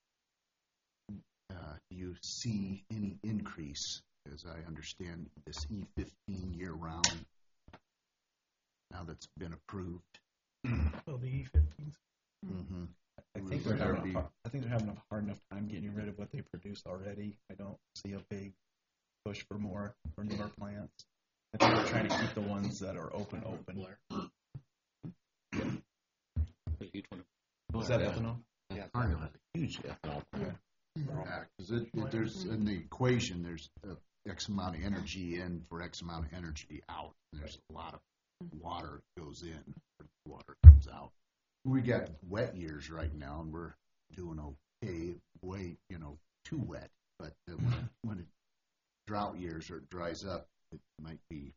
do you see any increase, as I understand, this E15 year-round, now that's been approved? Oh, the E15s? Mm-hmm. I think they're having a hard enough time getting rid of what they produce already. I don't see a big push for more for newer plants. I think they're trying to keep the ones that are open. Was that ethanol? Yeah, Cargill has a huge ethanol plant. Because there's in the equation, there's X amount of energy in for X amount of energy out. There's a lot of water goes in, water comes out. We got wet years right now, and we're doing okay. Way too wet, but when it drought years or it dries up, it might be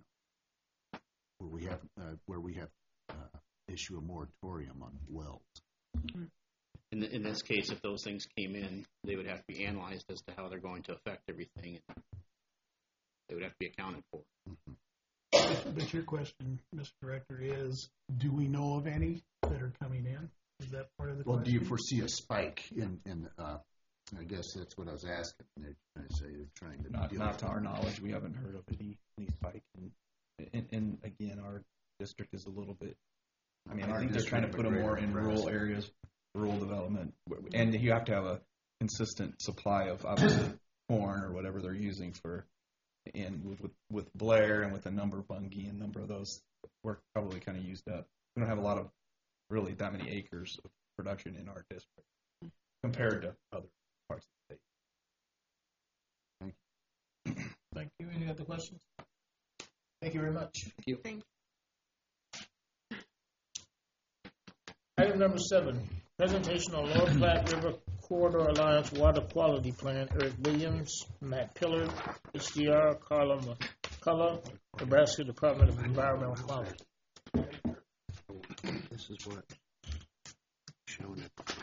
where we have issue a moratorium on wells. In this case, if those things came in, they would have to be analyzed as to how they're going to affect everything. They would have to be accounted for. But your question, Mr. Director, is, do we know of any that are coming in? Is that part of the question? Well, do you foresee a spike in I guess that's what I was asking. They're trying to Not to our knowledge, we haven't heard of any spike. And again, our district is a little bit. I think they're trying to put them more in rural areas, rural development, and you have to have a consistent supply of obviously corn or whatever they're using for. And with Blair and with a number of Bungie and a number of those, we're probably kind of used up. We don't have a lot of really that many acres of production in our district compared to other parts of the state. Thank you. Any other questions? Thank you very much. Thank you. Thank Item number 7, presentation on Lower Platte River Corridor Alliance Water Quality Plan. Eric Williams, Matt Pillard, HDR, Carla McCullough, Nebraska Department of Environmental Quality. This is what shown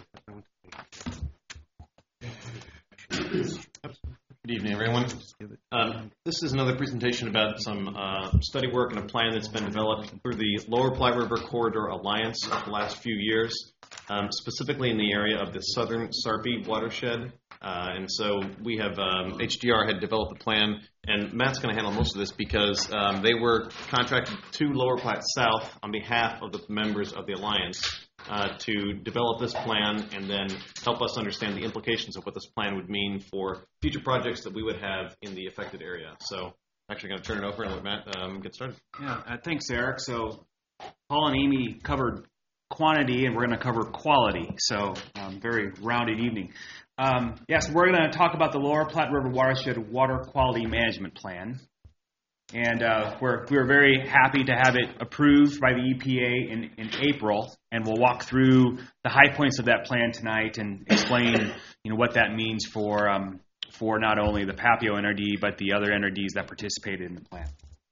Good evening, everyone. This is another presentation about some study work and a plan that's been developed through the Lower Platte River Corridor Alliance over the last few years, specifically in the area of the southern Sarpy watershed. And so we have, HDR had developed a plan, and Matt's going to handle most of this because they were contracted to Lower Platte South on behalf of the members of the Alliance to develop this plan and then help us understand the implications of what this plan would mean for future projects that we would have in the affected area. So I'm actually going to turn it over and let Matt get started. Yeah, thanks, Eric. So Paul and Amy covered quantity, and we're going to cover quality. So very rounded evening. So we're going to talk about the Lower Platte River Watershed Water Quality Management Plan. And we're very happy to have it approved by the EPA in April, and we'll walk through the high points of that plan tonight and explain what that means for not only the Papio NRD but the other NRDs that participated in the plan.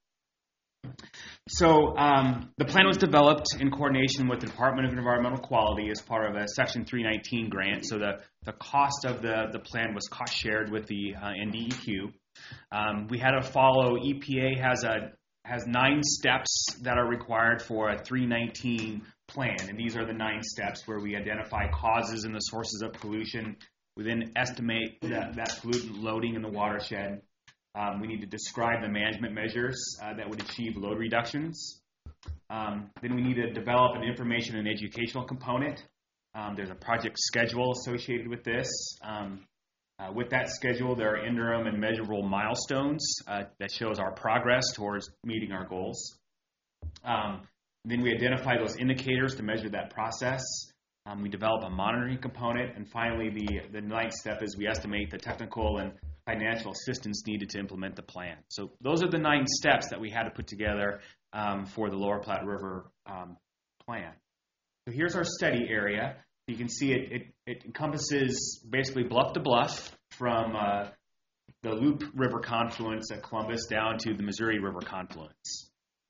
So the plan was developed in coordination with the Department of Environmental Quality as part of a Section 319 grant. So the cost of the plan was cost shared with the NDEQ. We had to follow, EPA has 9 steps that are required for a 319 plan, and these are the 9 steps where we identify causes and the sources of pollution. We then estimate that pollutant loading in the watershed. We need to describe the management measures that would achieve load reductions. Then we need to develop an information and educational component. There's a project schedule associated with this. With that schedule, there are interim and measurable milestones that shows our progress towards meeting our goals. Then we identify those indicators to measure that process. We develop a monitoring component. And finally, the 9th step is we estimate the technical and financial assistance needed to implement the plan. So those are the 9 steps that we had to put together for the Lower Platte River plan. So here's our study area. You can see it encompasses basically bluff to bluff from the Loup River confluence at Columbus down to the Missouri River confluence.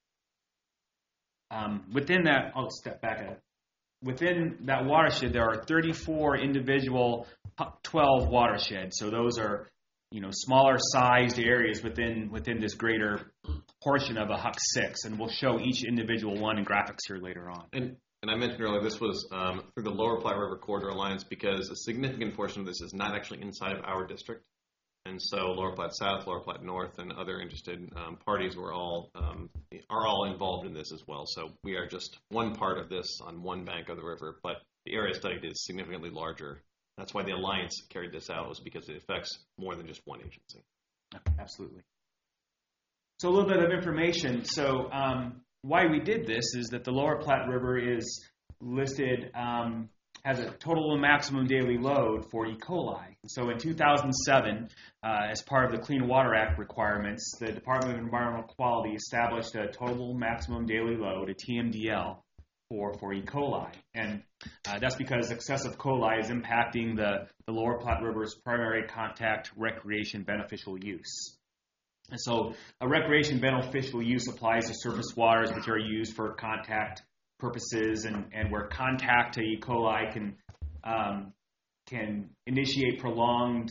Within that, I'll step back. Within that watershed, there are 34 individual Huck 12 watersheds. So those are smaller sized areas within this greater portion of a Huck 6, and we'll show each individual one in graphics here later on. And I mentioned earlier, this was through the Lower Platte River Corridor Alliance because a significant portion of this is not actually inside of our district. And so Lower Platte South, Lower Platte North, and other interested parties are all involved in this as well. So we are just one part of this on one bank of the river, but the area studied is significantly larger. That's why the Alliance carried this out, was because it affects more than just one agency. Absolutely. So a little bit of information. So why we did this is that the Lower Platte River is listed has a total maximum daily load for E. coli. So in 2007, as part of the Clean Water Act requirements, the Department of Environmental Quality established a total maximum daily load, a TMDL, for E. coli. And that's because excessive coli is impacting the Lower Platte River's primary contact recreation beneficial use. And so a recreation beneficial use applies to surface waters which are used for contact purposes, and where contact to E. coli can initiate prolonged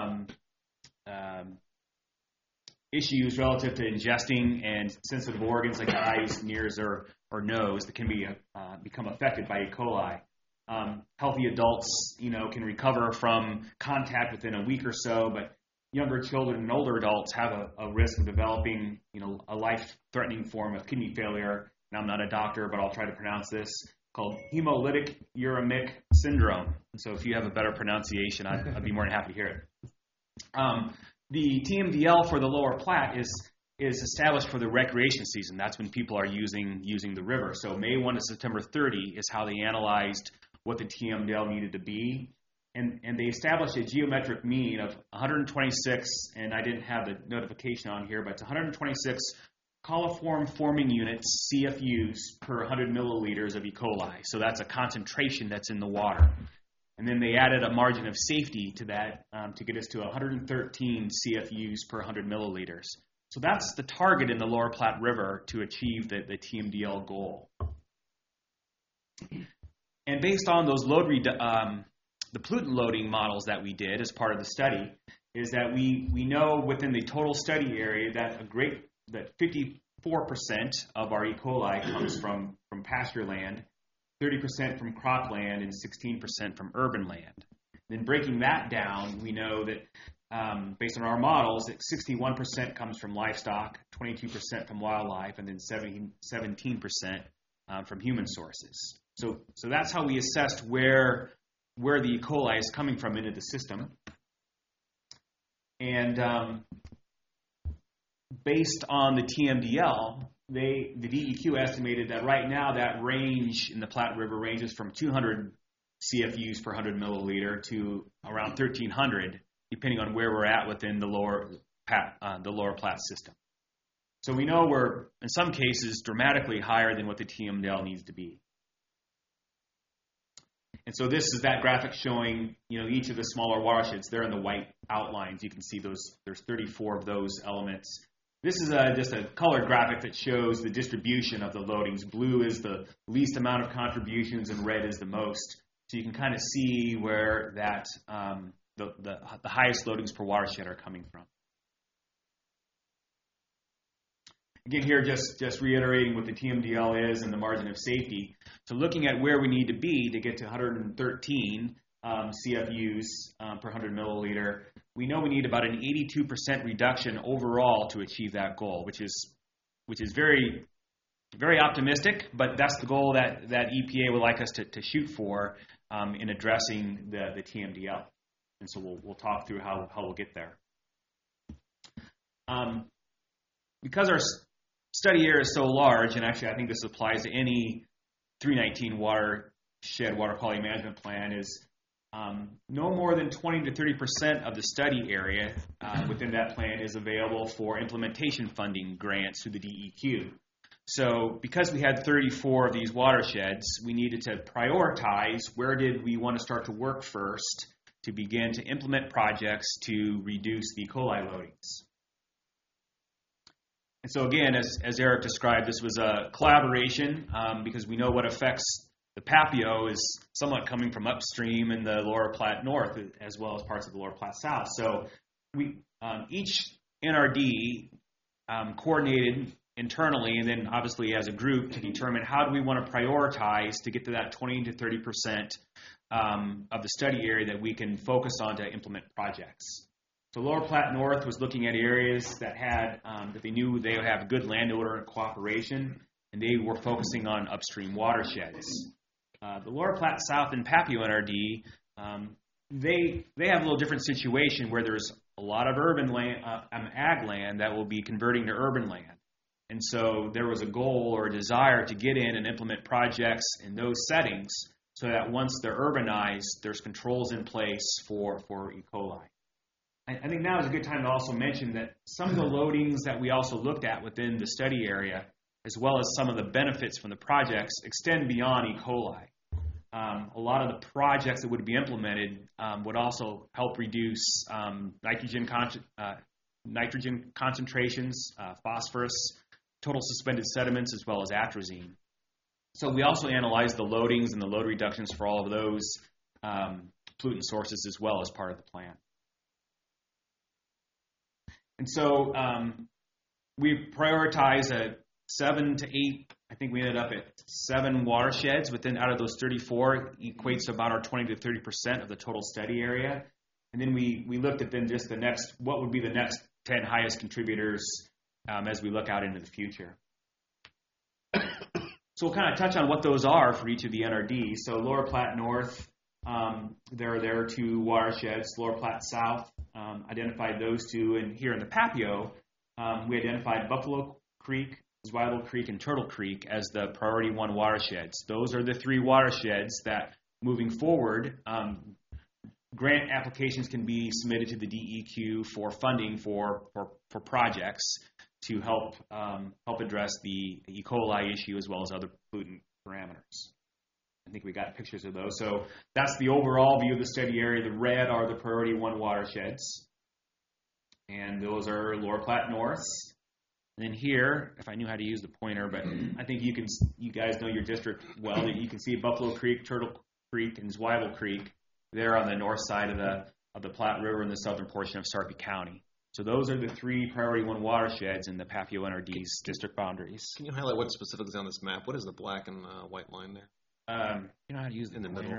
issues relative to ingesting and sensitive organs like eyes, ears, or nose that can become affected by E. coli. Healthy adults, can recover from contact within a week or so, but younger children and older adults have a risk of developing, a life-threatening form of kidney failure. And I'm not a doctor, but I'll try to pronounce this, called hemolytic uremic syndrome. And so if you have a better pronunciation, I'd be more than happy to hear it. The TMDL for the Lower Platte is established for the recreation season. That's when people are using the river. So May 1 to September 30 is how they analyzed what the TMDL needed to be. And they established a geometric mean of 126, and I didn't have the notification on here, but it's 126 coliform forming units, CFUs, per 100 milliliters of E. coli. So that's a concentration that's in the water. And then they added a margin of safety to that to get us to 113 CFUs per 100 milliliters. So that's the target in the Lower Platte River to achieve the TMDL goal. And based on those the pollutant loading models that we did as part of the study, is that we know within the total study area that 54% of our E. coli comes from pasture land, 30% from cropland, and 16% from urban land. Then breaking that down, we know that based on our models, that 61% comes from livestock, 22% from wildlife, and then 17% from human sources. So that's how we assessed where the E. coli is coming from into the system. And based on the TMDL, the DEQ estimated that right now that range in the Platte River ranges from 200 CFUs per 100 milliliter to around 1,300, depending on where we're at within the Lower Platte system. So we know we're, in some cases, dramatically higher than what the TMDL needs to be. And so this is that graphic showing, each of the smaller watersheds. They're in the white outlines. You can see there's 34 of those elements. This is just a colored graphic that shows the distribution of the loadings. Blue is the least amount of contributions, and red is the most. So you can kind of see where that the highest loadings per watershed are coming from. Again, here just reiterating what the TMDL is and the margin of safety. So looking at where we need to be to get to 113 CFUs per 100 milliliter, we know we need about an 82% reduction overall to achieve that goal, which is very, very optimistic, but that's the goal that EPA would like us to shoot for in addressing the TMDL. And so we'll talk through how we'll get there. Because our study area is so large, and actually I think this applies to any 319 watershed water quality management plan, is no more than 20 to 30% of the study area within that plan is available for implementation funding grants through the DEQ. So because we had 34 of these watersheds, we needed to prioritize where did we want to start to work first to begin to implement projects to reduce the E. coli loadings. And so again, as Eric described, this was a collaboration because we know what affects the Papio is somewhat coming from upstream in the Lower Platte North as well as parts of the Lower Platte South. So we each NRD coordinated internally and then obviously as a group to determine how do we want to prioritize to get to that 20 to 30% of the study area that we can focus on to implement projects. So Lower Platte North was looking at areas that had that they knew they would have good landowner cooperation, and they were focusing on upstream watersheds. The Lower Platte South and Papio NRD, they have a little different situation where there's a lot of urban land, ag land that will be converting to urban land. And so there was a goal or a desire to get in and implement projects in those settings so that once they're urbanized, there's controls in place for E. coli. I think now is a good time to also mention that some of the loadings that we also looked at within the study area, as well as some of the benefits from the projects, extend beyond E. coli. A lot of the projects that would be implemented would also help reduce nitrogen concentrations, phosphorus, total suspended sediments, as well as atrazine. So we also analyzed the loadings and the load reductions for all of those pollutant sources as well as part of the plan. And so we prioritize 7 to 8. I think we ended up at 7 watersheds out of those 34, equates to about our 20 to 30% of the total study area. And then we looked at then just what would be the next 10 highest contributors as we look out into the future. So we'll kind of touch on what those are for each of the NRDs. So Lower Platte North, there are 2 watersheds. Lower Platte South, identified those 2. And here in the Papio, we identified Buffalo Creek, Zweibel Creek, and Turtle Creek as the priority 1 watersheds. Those are the 3 watersheds that, moving forward, grant applications can be submitted to the DEQ for funding for projects to help address the E. coli issue as well as other pollutant parameters. I think we got pictures of those. So that's the overall view of the study area. The red are the priority 1 watersheds, and those are Lower Platte North. And then here, if I knew how to use the pointer, but I think you guys know your district well, that you can see Buffalo Creek, Turtle Creek, and Zweibel Creek. They're on the north side of the Platte River in the southern portion of Sarpy County. So those are the 3 priority 1 watersheds in the Papio NRD's district boundaries. Can you highlight what specifically is on this map? What is the black and white line there? You know how to use the pointer?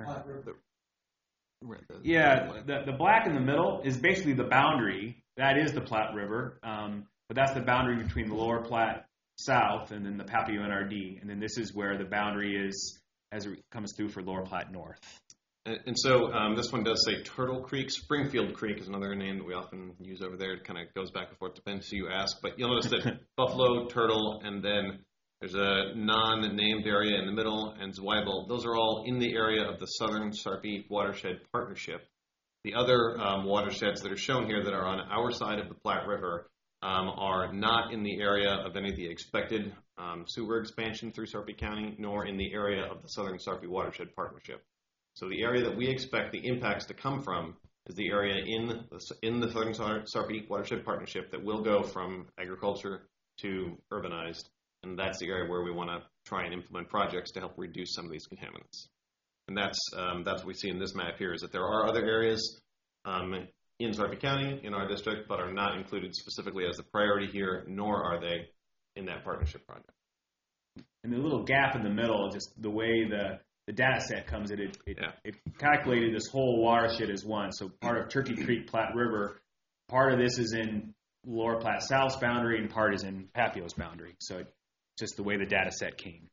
Yeah, the black in the middle is basically the boundary. That is the Platte River. But that's the boundary between the Lower Platte South and then the Papio NRD. And then this is where the boundary is as it comes through for Lower Platte North. And so this one does say Turtle Creek. Springfield Creek is another name that we often use over there. It kind of goes back and forth, depends who you ask. But you'll notice that Buffalo, Turtle, and then there's a non-named area in the middle, and Zweibel. Those are all in the area of the Southern Sarpy Watershed Partnership. The other watersheds that are shown here that are on our side of the Platte River are not in the area of any of the expected sewer expansion through Sarpy County, nor in the area of the Southern Sarpy Watershed Partnership. So the area that we expect the impacts to come from is the area in the Southern Sarpy Watershed Partnership that will go from agriculture to urbanized, and that's the area where we want to try and implement projects to help reduce some of these contaminants. And that's what we see in this map here, is that there are other areas in Sarpy County, in our district, but are not included specifically as a priority here, nor are they in that partnership project. And the little gap in the middle, just the way the data set comes in, it calculated this whole watershed as one. So part of Turkey Creek, Platte River, part of this is in Lower Platte South's boundary, and part is in Papio's boundary. So just the way the data set came.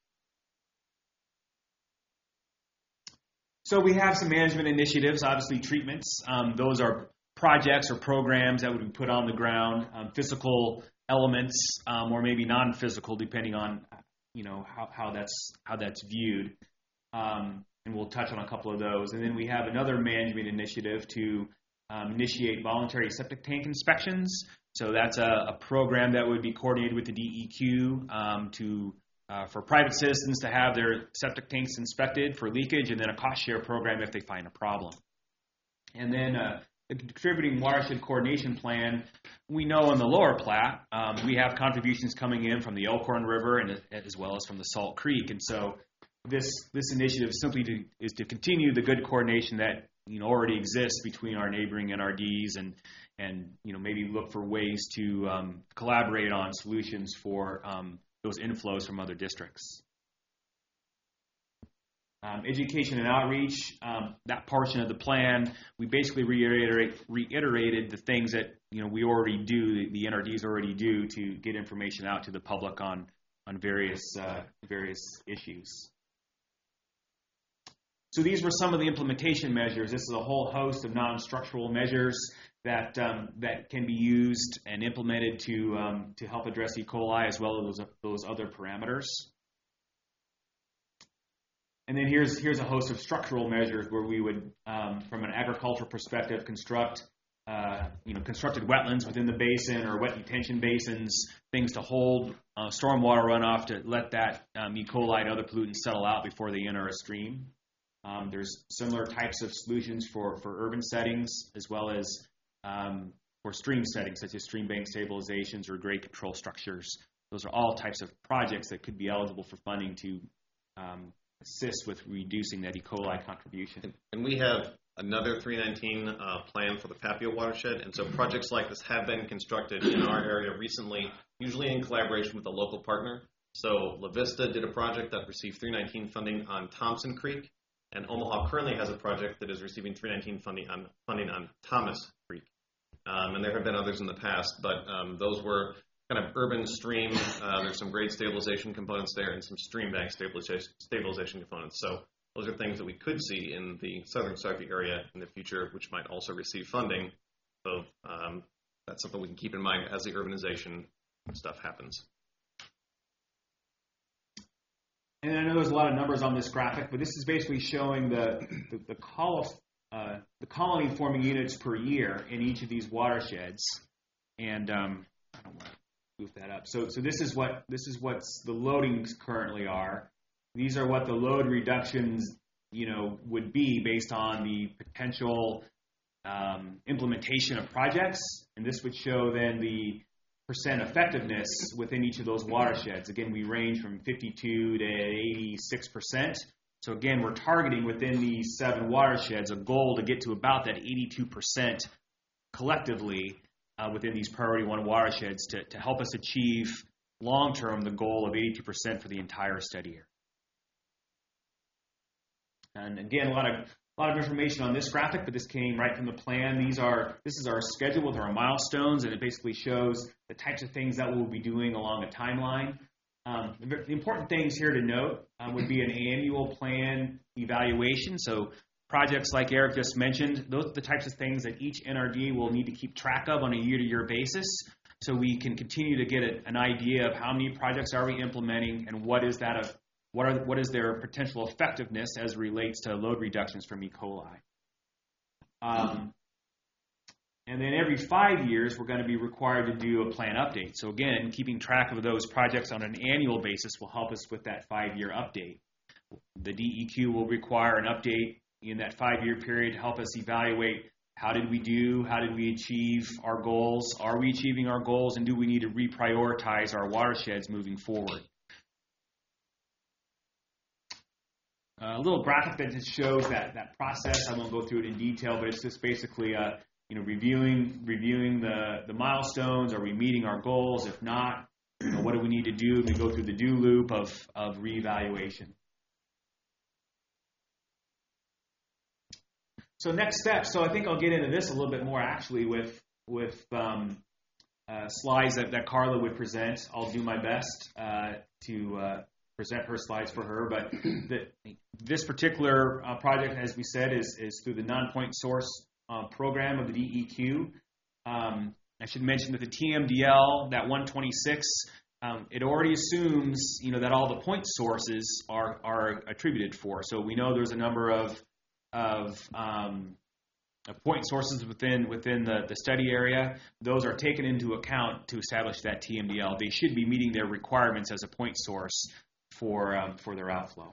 So we have some management initiatives, obviously treatments. Those are projects or programs that would be put on the ground, physical elements, or maybe non-physical, depending on how that's viewed. And we'll touch on a couple of those. And then we have another management initiative to initiate voluntary septic tank inspections. So that's a program that would be coordinated with the DEQ for private citizens to have their septic tanks inspected for leakage, and then a cost share program if they find a problem. And then the contributing watershed coordination plan, we know in the Lower Platte, we have contributions coming in from the Elkhorn River and as well as from the Salt Creek. And so this initiative simply is to continue the good coordination that already exists between our neighboring NRDs and maybe look for ways to collaborate on solutions for those inflows from other districts. Education and outreach, that portion of the plan, we basically reiterated the things that we already do, the NRDs already do, to get information out to the public on various issues. So these were some of the implementation measures. This is a whole host of non-structural measures that can be used and implemented to help address E. coli as well as those other parameters. And then here's a host of structural measures where we would, from an agricultural perspective, constructed wetlands within the basin or wet detention basins, things to hold stormwater runoff to let that E. coli and other pollutants settle out before they enter a stream. There's similar types of solutions for urban settings as well as for stream settings, such as stream bank stabilizations or grade control structures. Those are all types of projects that could be eligible for funding to assist with reducing that E. coli contribution. And we have another 319 plan for the Papio watershed, and so projects like this have been constructed in our area recently, usually in collaboration with a local partner. So La Vista did a project that received 319 funding on Thompson Creek, and Omaha currently has a project that is receiving 319 funding on Thomas Creek. And there have been others in the past, but those were kind of urban stream. There's some grade stabilization components there and some stream bank stabilization components. So those are things that we could see in the southern Sarpy area in the future, which might also receive funding. So that's something we can keep in mind as the urbanization stuff happens. And I know there's a lot of numbers on this graphic, but this is basically showing the colony forming units per year in each of these watersheds. And I don't want to move that up. So this is what the loadings currently are. These are what the load reductions would be based on the potential implementation of projects, and this would show then the percent effectiveness within each of those watersheds. Again, we range from 52 to 86%. So again, we're targeting within these 7 watersheds a goal to get to about that 82% collectively within these priority 1 watersheds to help us achieve long-term the goal of 82% for the entire study area. And again, a lot of information on this graphic, but this came right from the plan. This is our schedule with our milestones, and it basically shows the types of things that we'll be doing along a timeline. The important things here to note would be an annual plan evaluation. So projects like Eric just mentioned, those are the types of things that each NRD will need to keep track of on a year-to-year basis, so we can continue to get an idea of how many projects are we implementing and what is their potential effectiveness as it relates to load reductions from E. coli. And then every 5 years, we're going to be required to do a plan update. So again, keeping track of those projects on an annual basis will help us with that 5-year update. The DEQ will require an update in that 5-year period to help us evaluate how did we do, how did we achieve our goals, are we achieving our goals, and do we need to reprioritize our watersheds moving forward. A little graphic that just shows that process. I won't go through it in detail, but it's just basically reviewing the milestones. Are we meeting our goals? If not, what do we need to do? We go through the do loop of reevaluation. So next steps. So I think I'll get into this a little bit more actually with slides that Carla would present. I'll do my best to present her slides for her, but this particular project, as we said, is through the non-point source program of the DEQ. I should mention that the TMDL, that 126, it already assumes that all the point sources are attributed for. So we know there's a number of point sources within the study area. Those are taken into account to establish that TMDL. They should be meeting their requirements as a point source for their outflow.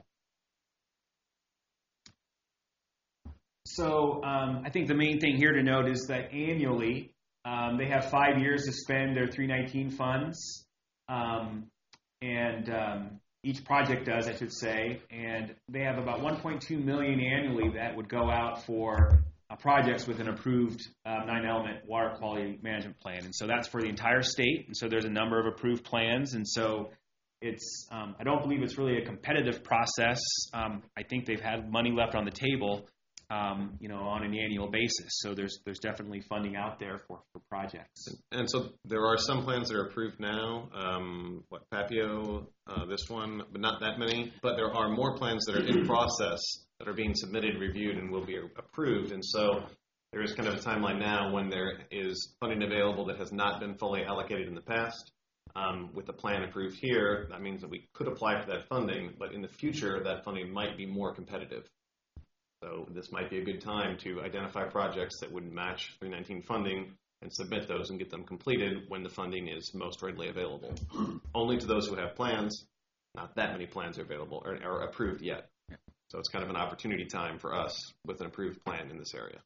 So I think the main thing here to note is that annually they have 5 years to spend their 319 funds, and each project does, I should say, and they have about $1.2 million annually that would go out for projects with an approved 9-element water quality management plan, and so that's for the entire state. And so there's a number of approved plans, and so it's I don't believe it's really a competitive process. I think they've had money left on the table, on an annual basis. So there's definitely funding out there for projects. And so there are some plans that are approved now. Papio, this one, but not that many. But there are more plans that are in process that are being submitted, reviewed, and will be approved. And so There is kind of a timeline now when there is funding available that has not been fully allocated in the past. With the plan approved here, that means that we could apply for that funding, but in the future, that funding might be more competitive. So this might be a good time to identify projects that would match 319 funding and submit those and get them completed when the funding is most readily available. Only to those who have plans. Not that many plans are available or are approved yet. So it's kind of an opportunity time for us with an approved plan in this area.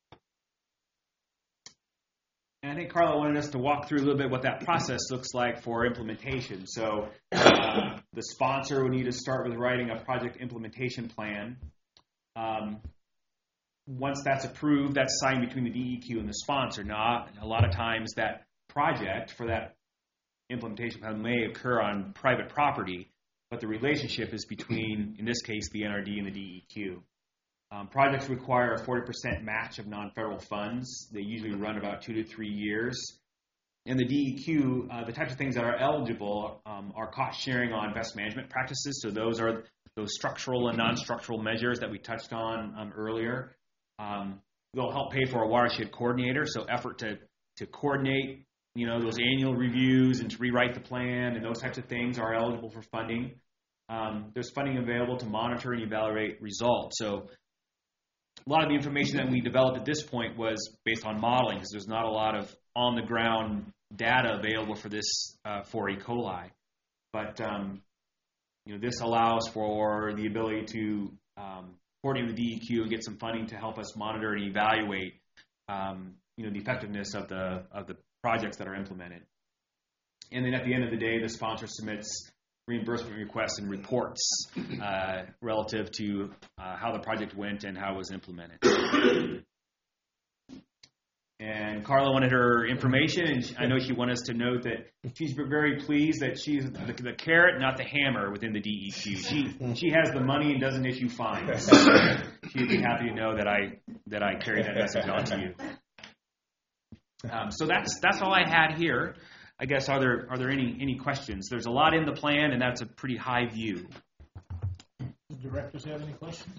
And I think Carla wanted us to walk through a little bit what that process looks like for implementation. So the sponsor would need to start with writing a project implementation plan. Once that's approved, that's signed between the DEQ and the sponsor. Now, a lot of times that project for that implementation plan may occur on private property, but the relationship is between, in this case, the NRD and the DEQ. Projects require a 40% match of non-federal funds. They usually run about 2 to 3 years. And the DEQ, the types of things that are eligible are cost sharing on best management practices. So those are those structural and non-structural measures that we touched on earlier. They'll help pay for a watershed coordinator, so effort to coordinate, those annual reviews and to rewrite the plan and those types of things are eligible for funding. There's funding available to monitor and evaluate results. So a lot of the information that we developed at this point was based on modeling because there's not a lot of on-the-ground data available for this for E. coli. But this allows for the ability to coordinate with the DEQ and get some funding to help us monitor and evaluate the effectiveness of the projects that are implemented. And then at the end of the day, the sponsor submits reimbursement requests and reports relative to how the project went and how it was implemented. And Carla wanted her information, and I know she wanted us to note that she's very pleased that she's the carrot, not the hammer within the DEQ. She has the money and doesn't issue fines. She'd be happy to know that I carry that message on to you. So that's all I had here. I guess are there any questions? There's a lot in the plan, and that's a pretty high view. Do directors have any questions?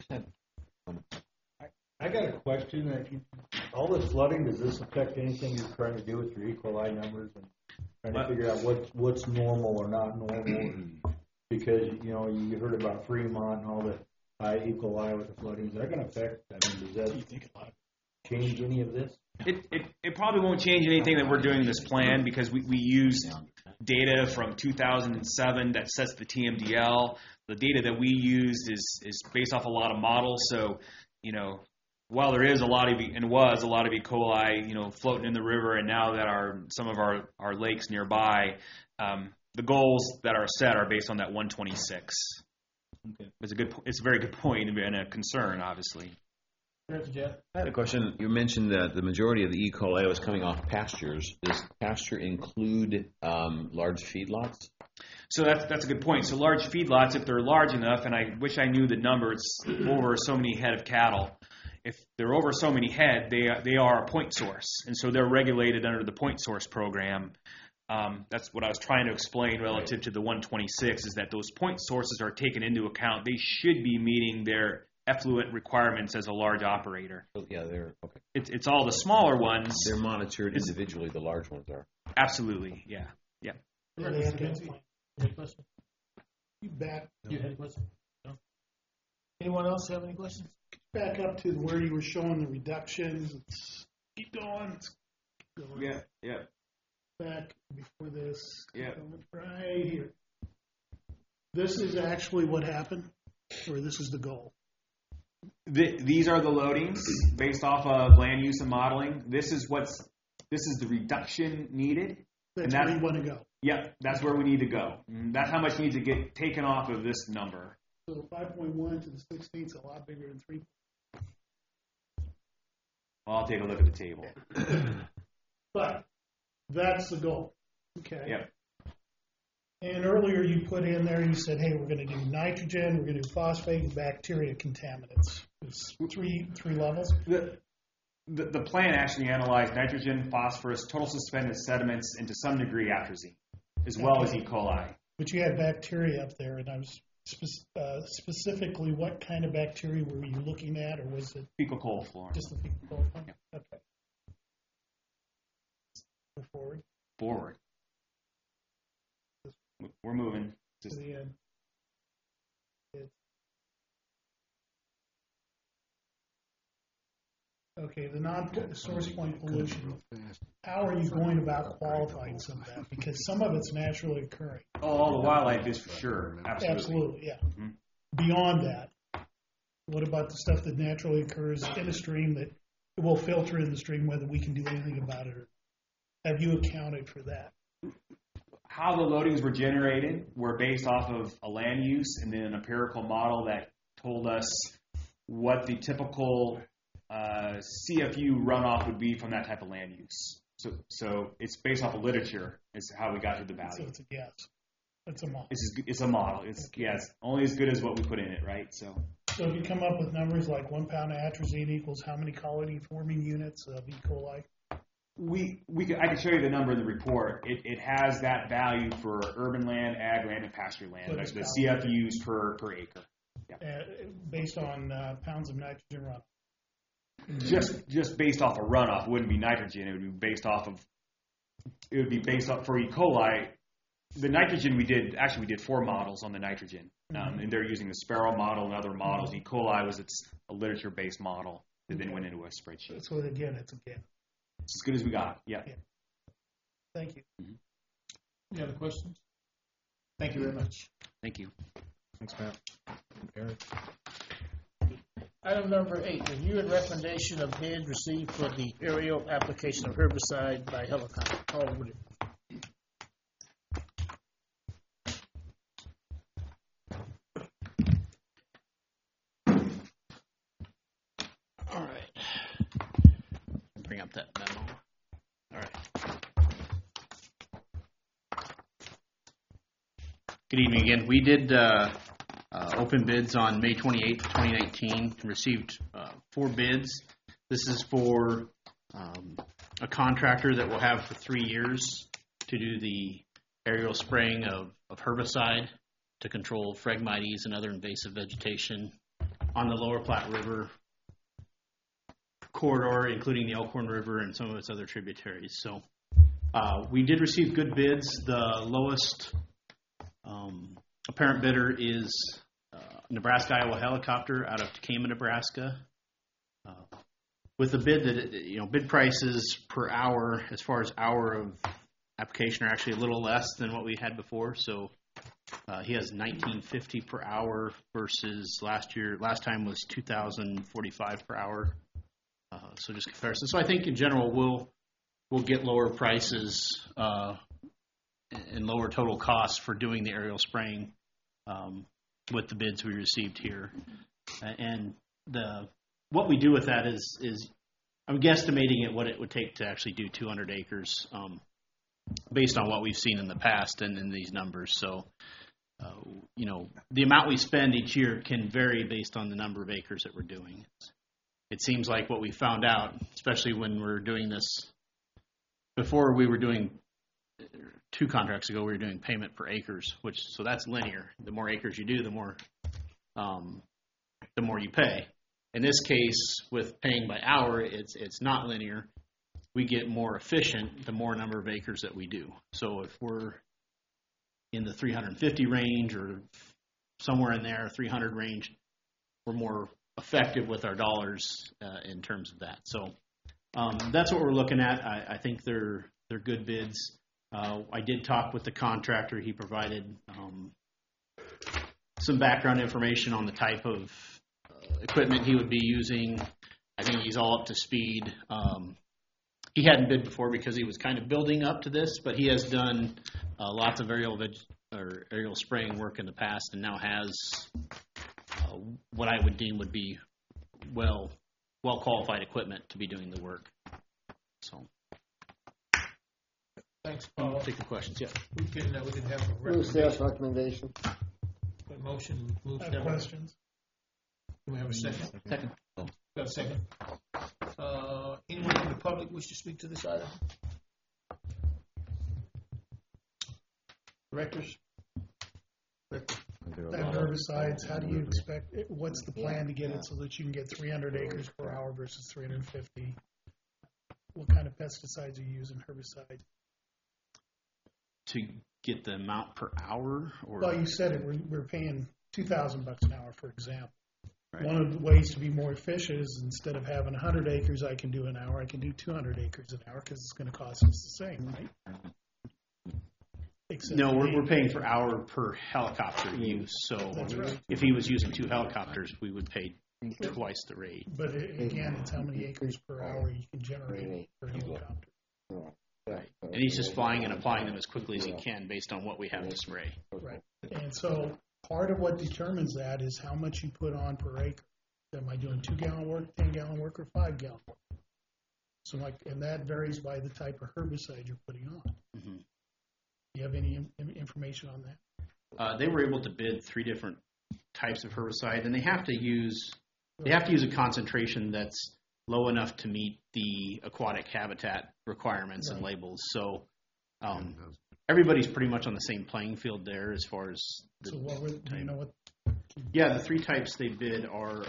I got a question. All this flooding, does this affect anything you're trying to do with your E. coli numbers and trying to figure out what's normal or not normal? Because you heard about Fremont and all the high E. coli with the flooding. Is that going to affect? Does that change any of this? It probably won't change anything that we're doing in this plan because we use data from 2007 that sets the TMDL. The data that we used is based off a lot of models. So, while there is a lot of E. coli, floating in the river, and now that some of our lakes nearby, the goals that are set are based on that 126. Okay. It's a very good point and a concern, obviously. I had a question. You mentioned that the majority of the E. coli was coming off pastures. Does pasture include large feedlots? So that's a good point. So large feedlots, if they're large enough, and I wish I knew the number, it's over so many head of cattle. If they're over so many head, they are a point source, and so they're regulated under the point source program. That's what I was trying to explain relative to the 126, is that those point sources are taken into account. They should be meeting their effluent requirements as a large operator. Yeah, they're okay. It's all the smaller ones. They're monitored individually. The large ones are. Absolutely, yeah. Any questions? You had a question? No? Anyone else have any questions? Back up to where you were showing the reductions. Keep going. Yeah. Back before this. Yeah. Right here. This is actually what happened, or this is the goal? These are the loadings based off of land use and modeling. This is the reduction needed. That's where you want to go. Yeah, that's where we need to go. That's how much needs to get taken off of this number. So 5.1 to the 16th is a lot bigger than 3. Well, I'll take a look at the table. But that's the goal. Okay. Yep. And earlier you put in there, you said, hey, we're going to do nitrogen, we're going to do phosphate, and bacteria contaminants. It's three levels. The plan actually analyzed nitrogen, phosphorus, total suspended sediments, and to some degree atrazine, as well as E. coli. But you had bacteria up there, and I was specifically what kind of bacteria were you looking at, or was it Fecal coliform. just the fecal coliform? Okay. Move forward Forward. We're moving. to Just the end. Okay, the non-source point pollution. How are you going about qualifying some of that? Because some of it's naturally occurring. all the wildlife is for sure. Absolutely. Absolutely, yeah. Mhm. Beyond that, what about the stuff that naturally occurs in a stream that will filter in the stream, whether we can do anything about it or have you accounted for that? How the loadings were generated were based off of a land use and then an empirical model that told us what the typical CFU runoff would be from that type of land use. So it's based off of literature is how we got to the value. So it's a guess. It's a model. It's a model. It's only as good as what we put in it, right? So if you come up with numbers like 1 pound of atrazine equals how many colony forming units of E. coli? I can show you the number in the report. It has that value for urban land, ag land, and pasture land. So Like the it's CFUs per acre. Based on pounds of nitrogen runoff. Just based off of runoff. It wouldn't be nitrogen. It would be based off for E. coli. The nitrogen we did 4 models on the nitrogen, and they're using the Sparrow model and other models. E. coli was a literature-based model that then went into a spreadsheet. So again, it's a guess. It's as good as we got. Yeah. Thank you. Any other questions? Thank you very much. Thank you. Thanks, Pat. Eric. Item number 8, review and recommendation of bid received for the aerial application of herbicide by helicopter. Paul Woodard. All right. Bring up that memo. All right. Good evening again. We did open bids on May 28, 2019, and received 4 bids. This is for a contractor that will have for 3 years to do the aerial spraying of herbicide to control Phragmites and other invasive vegetation on the Lower Platte River corridor, including the Elkhorn River and some of its other tributaries. So we did receive good bids. The lowest apparent bidder is Nebraska Iowa Helicopter out of Tacoma, Nebraska. With the bid that bid prices per hour as far as hour of application are actually a little less than what we had before. So he has $19.50 per hour versus last time was $2,045 per hour. So just comparison. So I think in general we'll get lower prices and lower total costs for doing the aerial spraying with the bids we received here. And what we do with that is I'm guesstimating at what it would take to actually do 200 acres based on what we've seen in the past and in these numbers. So, the amount we spend each year can vary based on the number of acres that we're doing. It seems like what we found out, especially when we're doing this, before we were doing 2 contracts ago, we were doing payment per acres, so that's linear. The more acres you do, the more you pay. In this case, with paying by hour, it's not linear. We get more efficient the more number of acres that we do. So if we're in the 350 range or somewhere in there, 300 range, we're more effective with our dollars in terms of that. So that's what we're looking at. I think they're good bids. I did talk with the contractor. He provided some background information on the type of equipment he would be using. I think he's all up to speed. He hadn't bid before because he was kind of building up to this, but he has done lots of aerial spraying work in the past, and now has what I would deem would be well qualified equipment to be doing the work. So, Thanks, Paul. take the questions. Yeah. We can have a Move staff recommendation. motion. Move I have questions. Do we have a second? Second. Got a second. Anyone from the public wish to speak to this item? Directors? that herbicides, how do you expect, what's the plan to get it so that you can get 300 acres per hour versus 350? What kind of pesticides are you using, herbicides? To get the amount per hour, or Well, you said it, we're paying $2,000 an hour, for example. Right. One of the ways to be more efficient is instead of having 100 acres I can do an hour, I can do 200 acres an hour because it's going to cost us the same, right? Except no, we're paying for hour per helicopter use. So That's right. if he was using 2 helicopters, we would pay twice the rate. But again, it's how many acres per hour you can generate per helicopter. Right. And he's just flying and applying them as quickly as he can based on what we have to spray. Right. And so part of what determines that is how much you put on per acre. Am I doing 2-gallon work, 10-gallon work, or 5-gallon work? So and that varies by the type of herbicide you're putting on. Mm-hmm. Do you have any information on that? They were able to bid 3 different types of herbicide, and they have to use a concentration that's low enough to meet the aquatic habitat requirements and labels. So everybody's pretty much on the same playing field there as far as the So what do you know what? Yeah, the 3 types they bid are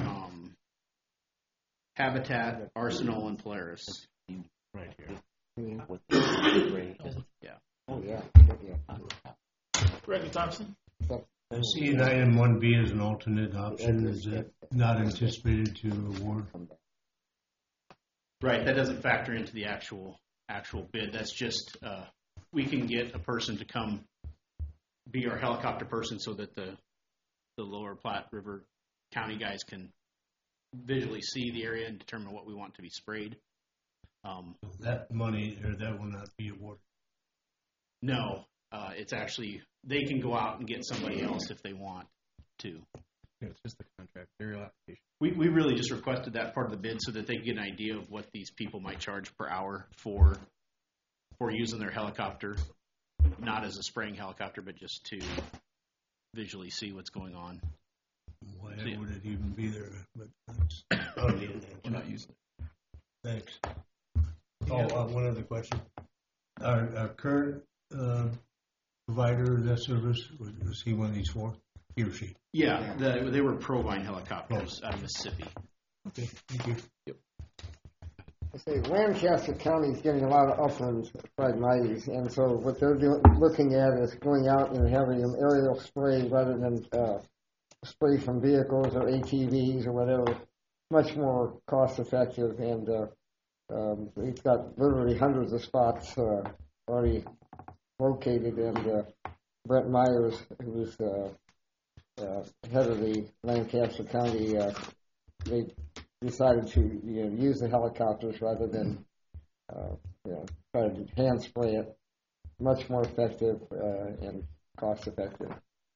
Habitat, Arsenal, and Polaris. Right here. Yeah. Oh, yeah. Reggie Thompson? I see an item 1B as an alternate option. Is it not anticipated to award? Right, that doesn't factor into the actual bid. That's just we can get a person to come be our helicopter person so that the lower Platte River County guys can visually see the area and determine what we want to be sprayed. That money, or that will not be awarded? No, it's actually, they can go out and get somebody else if they want to. Yeah, it's just the contract, their application. We really just requested that part of the bid so that they get an idea of what these people might charge per hour for using their helicopter, not as a spraying helicopter, but just to visually see what's going on. Why would it even be there? But we're not using it. Thanks. One other question. Our current provider of that service, was he one of these 4? He or she? Yeah, they were Provine helicopters out of Mississippi. Okay, thank you. Yep. I say Lancaster County is getting a lot of uplands Phragmites, and so what they're looking at is going out and having an aerial spray rather than spray from vehicles or ATVs or whatever. Much more cost effective, and it's got literally hundreds of spots already located. And Brent Myers, who's head of the Lancaster County, they decided to use the helicopters rather than try to hand spray it. Much more effective and cost effective.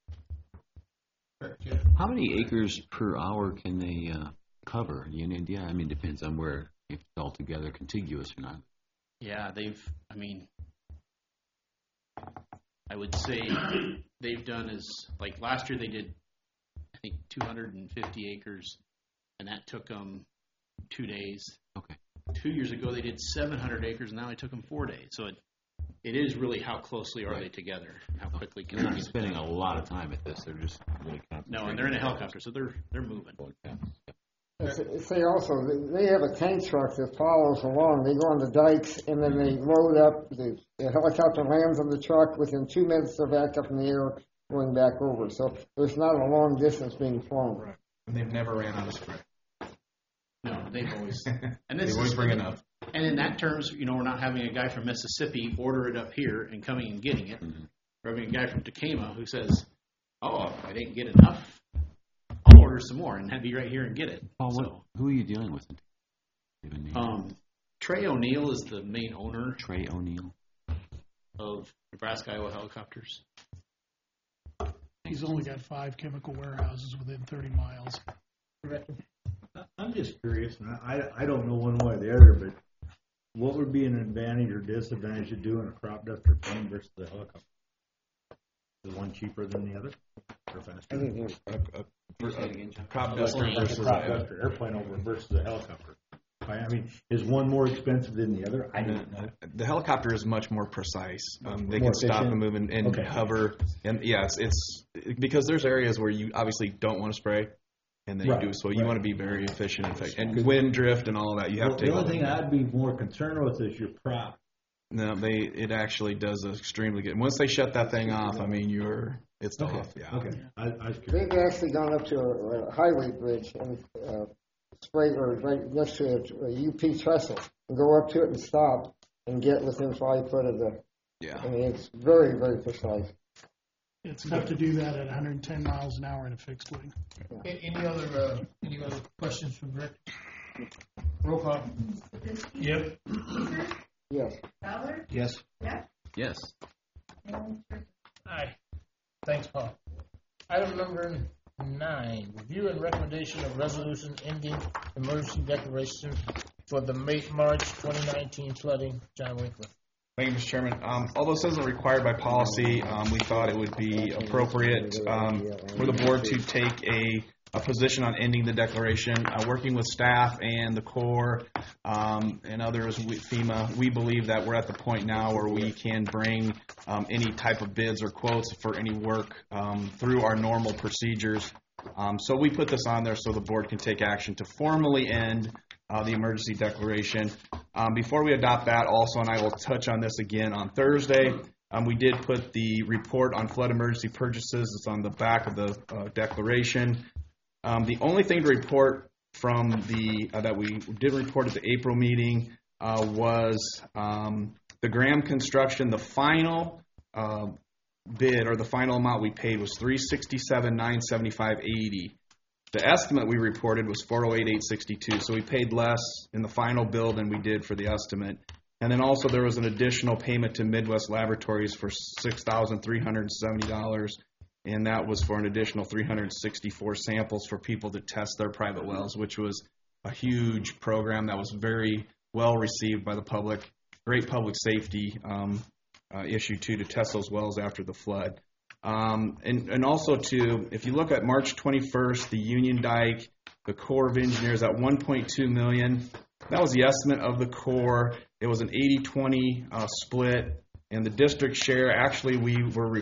How many acres per hour can they cover? You have any idea? I mean, it depends on where, if it's all together contiguous or not. Yeah, I would say they've done like last year they did, I think, 250 acres, and that took them 2 days. Okay. 2 years ago they did 700 acres, and now it took them 4 days. So it is really how closely are they together, how quickly can They're they not spending a lot of time at this. They're just really concentrating. No, and they're in a helicopter, so they're moving. Say also, they have a tank truck that follows along. They go on the dikes, and then they load up. The helicopter lands on the truck. Within 2 minutes, they're back up in the air, going back over. So there's not a long distance being flown. Right. And they've never ran out of spray. No, they've always. And they always bring enough. And in that terms, we're not having a guy from Mississippi order it up here and coming and getting it. Mm-hmm. We're having a guy from Tacoma who says, "Oh, if I didn't get enough, I'll order some more and have you right here and get it." Paul, who are you dealing with? Trey O'Neill is the main owner. Trey O'Neill of Nebraska Iowa Helicopters. He's only got 5 chemical warehouses within 30 miles. I'm just curious, and I don't know one way or the other, but what would be an advantage or disadvantage of doing a crop duster plane versus the helicopter? Is one cheaper than the other, or faster? Crop duster versus crop duster airplane over versus a helicopter. I mean, is one more expensive than the other? I don't know. The helicopter is much more precise. They More can stop efficient? and move and Okay. hover. And yeah, it's because there's areas where you obviously don't want to spray, and then Right, you do. So you right. want to be very efficient and wind drift and all of that. You have to The take only all thing that. I'd be more concerned with is your prop. No, it actually does extremely good. Once they shut that thing off, I mean, it's Okay. off. Yeah. Okay. I was curious. They've actually gone up to a highway bridge and spray or right next to a UP trestle and go up to it and stop and get within 5 foot of the. Yeah. I mean, it's very, very precise. It's tough to do that at 110 miles an hour in a fixed wing. Any other questions from Rick? Roll call. Yep. Yes. Fowler? Yes. Jeff? Yes. Aye. Thanks, Paul. Item number 9, review and recommendation of resolution ending emergency declaration for the March 2019 flooding. John Winkler. Thank you, Mr. Chairman. Although this isn't required by policy, we thought it would be appropriate for the board to take a position on ending the declaration. Working with staff and the Corps and others, FEMA, we believe that we're at the point now where we can bring any type of bids or quotes for any work through our normal procedures. So we put this on there so the board can take action to formally end the emergency declaration. Before we adopt that also, and I will touch on this again on Thursday, we did put the report on flood emergency purchases. It's on the back of the declaration. The only thing to report from that we did report at the April meeting was the Graham Construction. The final bid or the final amount we paid was $367,975.80. The estimate we reported was $408,862. So we paid less in the final bill than we did for the estimate. And then also there was an additional payment to Midwest Laboratories for $6,370. And that was for an additional 364 samples for people to test their private wells, which was a huge program that was very well received by the public. Great public safety issue, too, to test those wells after the flood. And also, too, if you look at March 21st, the Union Dike, the Corps of Engineers at $1.2 million. That was the estimate of the Corps. It was an 80-20 split. And the district share, actually, we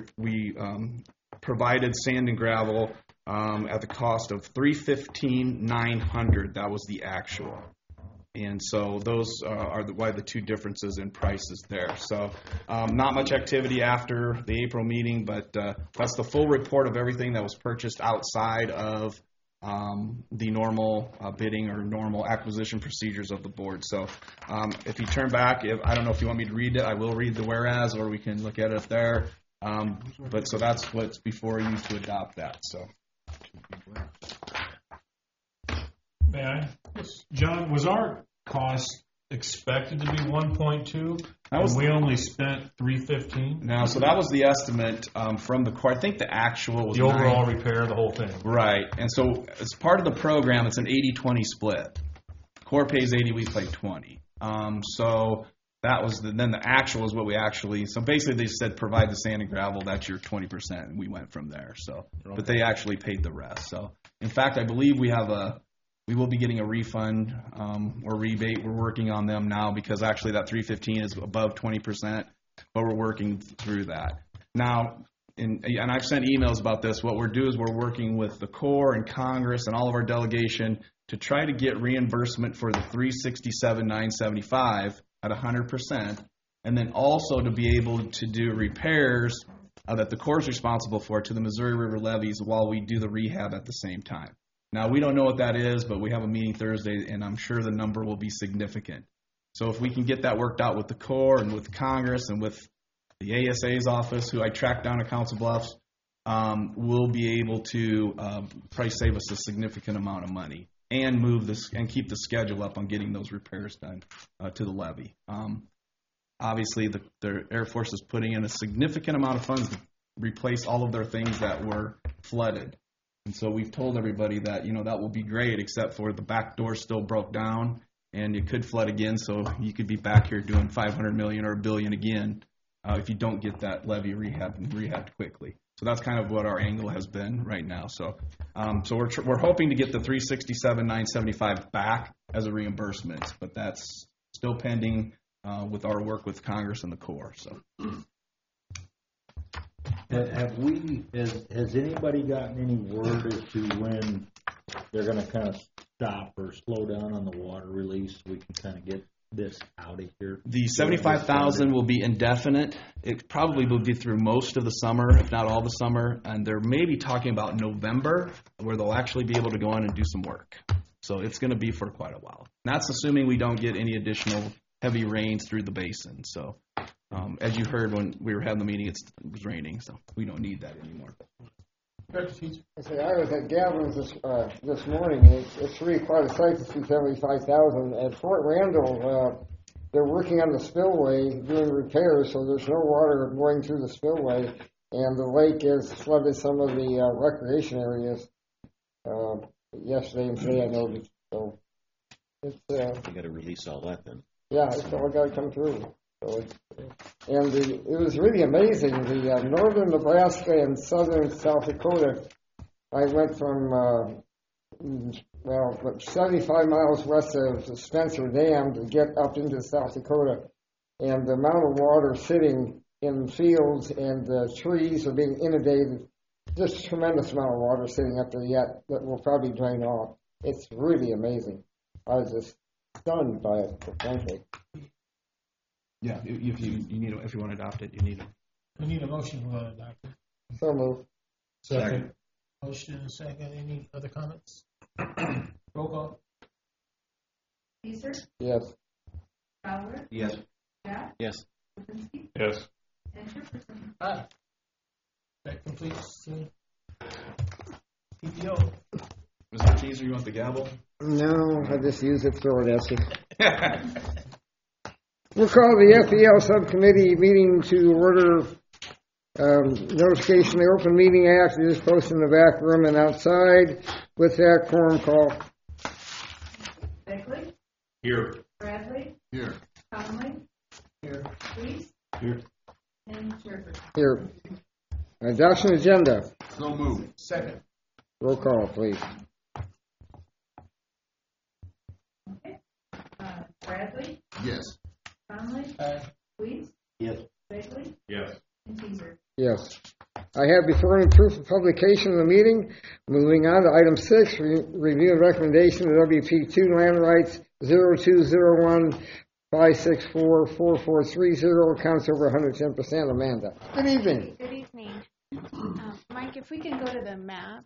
provided sand and gravel at the cost of $315,900. That was the actual. And so those are why the two differences in prices there. So not much activity after the April meeting, but that's the full report of everything that was purchased outside of the normal bidding or normal acquisition procedures of the board. So if you turn back, I don't know if you want me to read it, I will read the whereas, or we can look at it there. But so that's what's before you to adopt that. So. May I? John, was our cost expected to be 1.2? And we only spent 315. No, so that was the estimate from the Corps. I think the actual was the overall repair, the whole thing. Right, and so as part of the program, it's an 80-20 split. Corps pays 80, we pay 20. So that was then the actual is what we actually. So basically, they said provide the sand and gravel. That's your 20%, and we went from there. So, but they actually paid the rest. So, in fact, I believe we will be getting a refund or rebate. We're working on them now because actually that 315 is above 20%, but we're working through that. Now, and I've sent emails about this. What we're doing is we're working with the Corps and Congress and all of our delegation to try to get reimbursement for the $367,975 at 100%, and then also to be able to do repairs that the Corps is responsible for to the Missouri River levees while we do the rehab at the same time. Now, we don't know what that is, but we have a meeting Thursday, and I'm sure the number will be significant. So if we can get that worked out with the Corps and with Congress and with the ASA's office, who I tracked down at Council Bluffs, we'll be able to probably save us a significant amount of money and move this and keep the schedule up on getting those repairs done to the levee. Obviously, the Air Force is putting in a significant amount of funds to replace all of their things that were flooded. And so we've told everybody that, that will be great, except for the back door still broke down and it could flood again. So you could be back here doing $500 million or $1 billion again if you don't get that levee rehabbed quickly. So that's kind of what our angle has been right now. So we're hoping to get the $367,975 back as a reimbursement, but that's still pending with our work with Congress and the Corps. So. Has anybody gotten any word as to when they're going to kind of stop or slow down on the water release so we can kind of get this out of here? The $75,000 will be indefinite. It probably will be through most of the summer, if not all the summer, and they're maybe talking about November where they'll actually be able to go in and do some work. So it's going to be for quite a while. And that's assuming we don't get any additional heavy rains through the basin. So as you heard when we were having the meeting, it was raining, so we don't need that anymore. I was at Gavin's this morning. It's really quite a sight to see 75,000 at Fort Randall. They're working on the spillway, doing repairs, so there's no water going through the spillway, and the lake has flooded some of the recreation areas. Yesterday and today, I noticed. So it's You got to release all that then. yeah, it's all got to come through. So it was really amazing. The northern Nebraska and southern South Dakota, I went from 75 miles west of the Spencer Dam to get up into South Dakota, and the amount of water sitting in fields and trees are being inundated. Just a tremendous amount of water sitting up there yet that will probably drain off. It's really amazing. I was just stunned by it, frankly. Yeah, if you want to adopt it, you need it. We need a motion to adopt it. So moved. Second. Motion and second. Any other comments? Roll call. Caesar? Yes. Fowler? Yes. Jack? Yes. Kuzinski? Yes. And Jefferson? Aye. That completes PPO. Mr. Teaser, you want the gavel? No, I just use it, throw it at you. We'll call the FEL subcommittee meeting to order. Notification of the Open Meeting Act is posted in the back room and outside. With that, quorum call. Beckley? Here. Bradley? Here. Conley? Here. Reese? Here. And Jefferson? Here. Adoption agenda. So moved. Second. Roll call, please. Okay. Bradley? Yes. Conley? Aye. Reese? Yes. Beckley? Yes. And Caesar? Yes. I have before me proof of publication of the meeting. Moving on to item 6, review and recommendation of WP2 land rights 0201 564-4430, accounts over 110%. Amanda. Good evening. Good evening. Mike, if we can go to the map.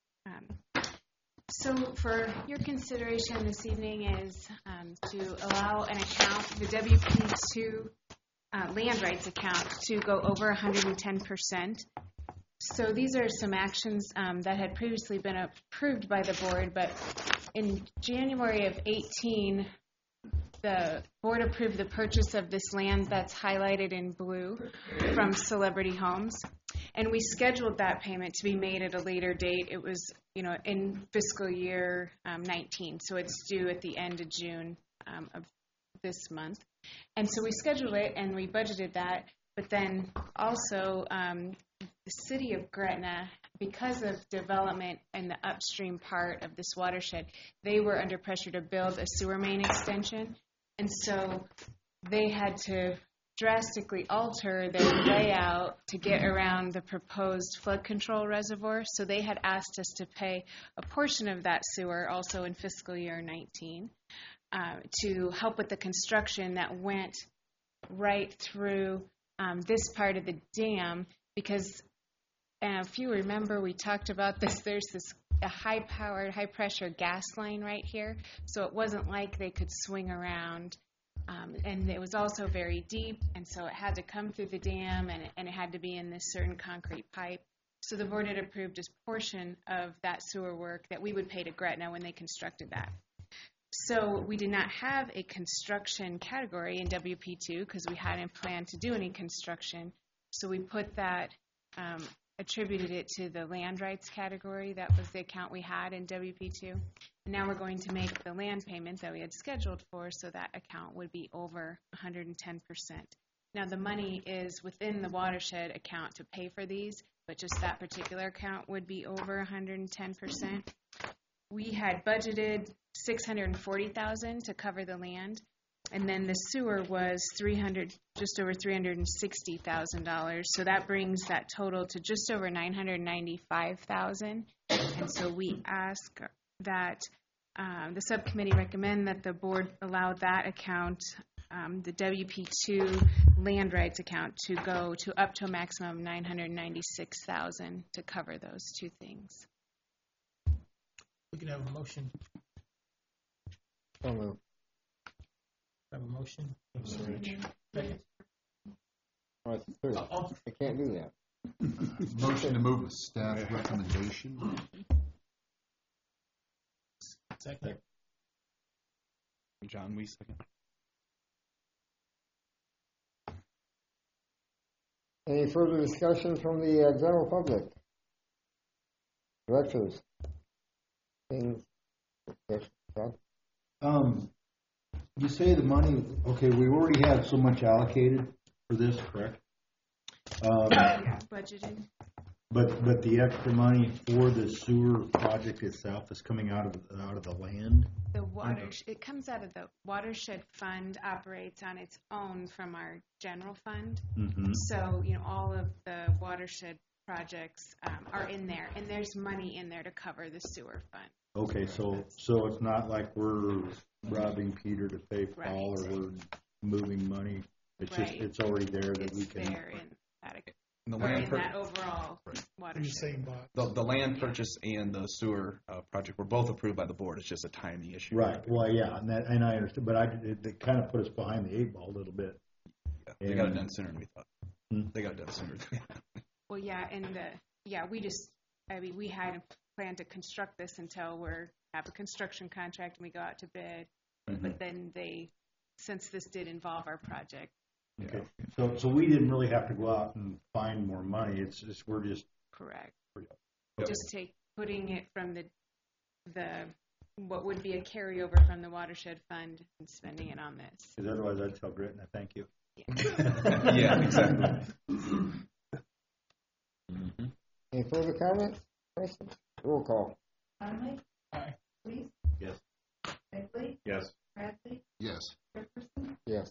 So for your consideration this evening is to allow an account, the WP2 land rights account, to go over 110%. So these are some actions that had previously been approved by the board, but in January of 18, the board approved the purchase of this land that's highlighted in blue from Celebrity Homes. And we scheduled that payment to be made at a later date. It was, in fiscal year 19. So it's due at the end of June of this month. And so we scheduled it and we budgeted that. But then also the city of Gretna, because of development in the upstream part of this watershed, they were under pressure to build a sewer main extension. And so they had to drastically alter their layout to get around the proposed flood control reservoir. So they had asked us to pay a portion of that sewer also in fiscal year 19 to help with the construction that went right through this part of the dam, because if you remember, we talked about this, there's a high-powered, high-pressure gas line right here, so it wasn't like they could swing around. And it was also very deep, and so it had to come through the dam, and it had to be in this certain concrete pipe. So the board had approved a portion of that sewer work that we would pay to Gretna when they constructed that. So we did not have a construction category in WP2 because we hadn't planned to do any construction. So we put that, attributed it to the land rights category. That was the account we had in WP2. And now we're going to make the land payment that we had scheduled for, so that account would be over 110%. Now the money is within the watershed account to pay for these, but just that particular account would be over 110%. We had budgeted $640,000 to cover the land, and then the sewer was just over $360,000. So that brings that total to just over $995,000. And so we ask that the subcommittee recommend that the board allow that account, the WP2 land rights account, to go to up to a maximum of $996,000 to cover those two things. We can have a motion. So moved. Have a motion. Oh, it's third. I can't do that. Motion to move with staff recommendation. Second. John, we second. Any further discussion from the general public? Directors? Things? Yes, Rob? You say the money, okay, we already have so much allocated for this, correct? Budgeted. But the extra money for the sewer project itself is coming out of the land? The it comes out of the watershed fund, operates on its own from our general fund. Mm-hmm. So, all of the watershed projects are in there, and there's money in there to cover the sewer fund. Okay, so it's not like we're robbing Peter to pay Paul, or we're moving money. It's just, it's already there that we can. It's there in that, The or land in that overall watershed. The land purchase and the sewer project were both approved by the board. It's just a timing issue. Right. Well, yeah, and I understand, but it kind of put us behind the 8 ball a little bit. Yeah, they got it done sooner than we thought. They got it done sooner. Well, yeah, and we had planned to construct this until have a construction contract and we go out to bid. Mm-hmm. But then since this did involve our project. Okay. So we didn't really have to go out and find more money. It's just we're just correct. Yep. Just putting it from the what would be a carryover from the watershed fund and spending it on this. Because otherwise I'd tell Gretna, thank you. Yeah, yeah, exactly. Mm-hmm. Any further comments? Questions? Roll call. Conley? Aye. Reese? Yes. Begley? Yes. Bradley? Yes. Jefferson? Yes.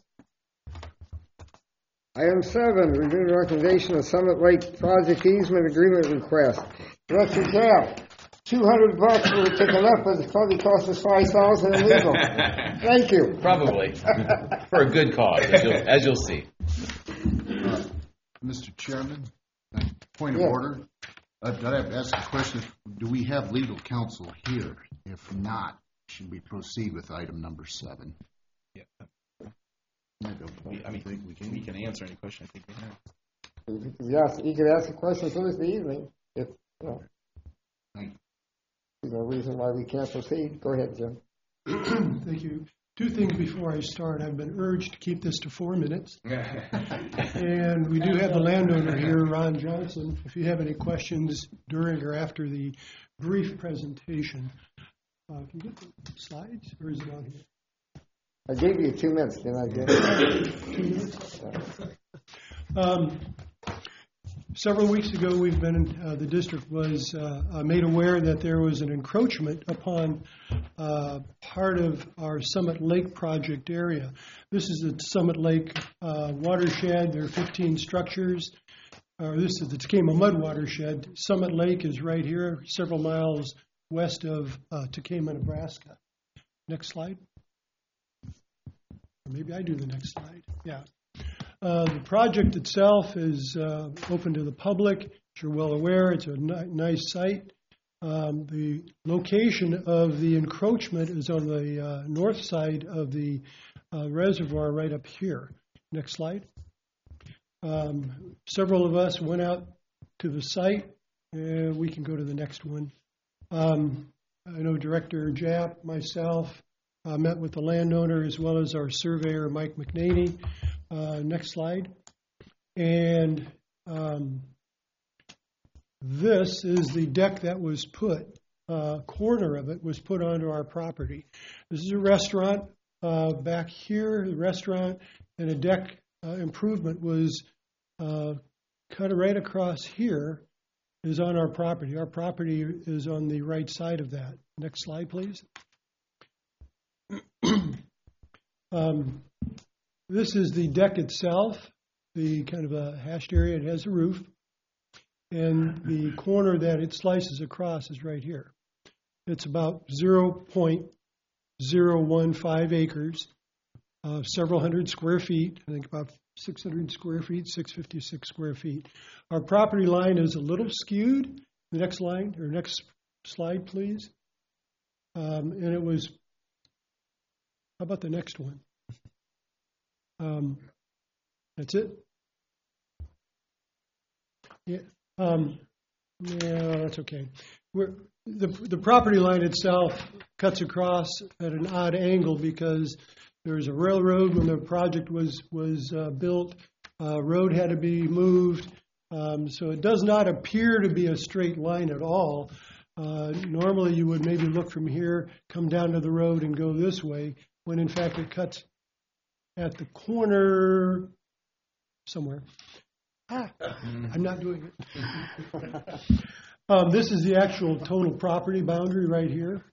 Item 7, review the recommendation of Summit Lake Project Easement Agreement Request. Director Jeff, $200 would take enough, but it probably cost us $5,000 illegal. Thank you. Probably. For a good cause, as you'll see. Mr. Chairman, point of order. I'd have to ask a question. Do we have legal counsel here? If not, should we proceed with item number 7? Yeah. We can answer any question. I think we have. You could ask a question Thursday evening. If there's no reason why we can't proceed. Go ahead, Jim. Thank you. 2 things before I start. I've been urged to keep this to 4 minutes. And we do have the landowner here, Ron Johnson. If you have any questions during or after the brief presentation. Can you get the slides, or is it on here? I gave you 2 minutes, didn't I, Jim? 2 minutes? Several weeks ago, the district was made aware that there was an encroachment upon part of our Summit Lake project area. This is the Summit Lake watershed. There are 15 structures. This is the Takema Mud watershed. Summit Lake is right here, several miles west of Takema, Nebraska. Next slide. Or maybe I do the next slide. Yeah. The project itself is open to the public. As you're well aware, it's a nice site. The location of the encroachment is on the north side of the reservoir right up here. Next slide. Several of us went out to the site. We can go to the next one. I know Director Japp, myself, met with the landowner as well as our surveyor, Mike McNaney. Next slide. And this is the deck that was put, corner of it was put onto our property. This is a restaurant back here, the restaurant, and a deck improvement was cut right across here. is on our property. Our property is on the right side of that. Next slide, please. This is the deck itself, the kind of a hashed area. It has a roof. And the corner that it slices across is right here. It's about 0.015 acres, several hundred square feet, I think about 600 square feet, 656 square feet. Our property line is a little skewed. The next line, or next slide, please. And it was, how about the next one? That's it? Yeah. Yeah, that's okay. The property line itself cuts across at an odd angle because there's a railroad when the project was built. Road had to be moved, so it does not appear to be a straight line at all. Normally, you would maybe look from here, come down to the road, and go this way, when in fact it cuts at the corner somewhere. I'm not doing it. This is the actual total property boundary right here.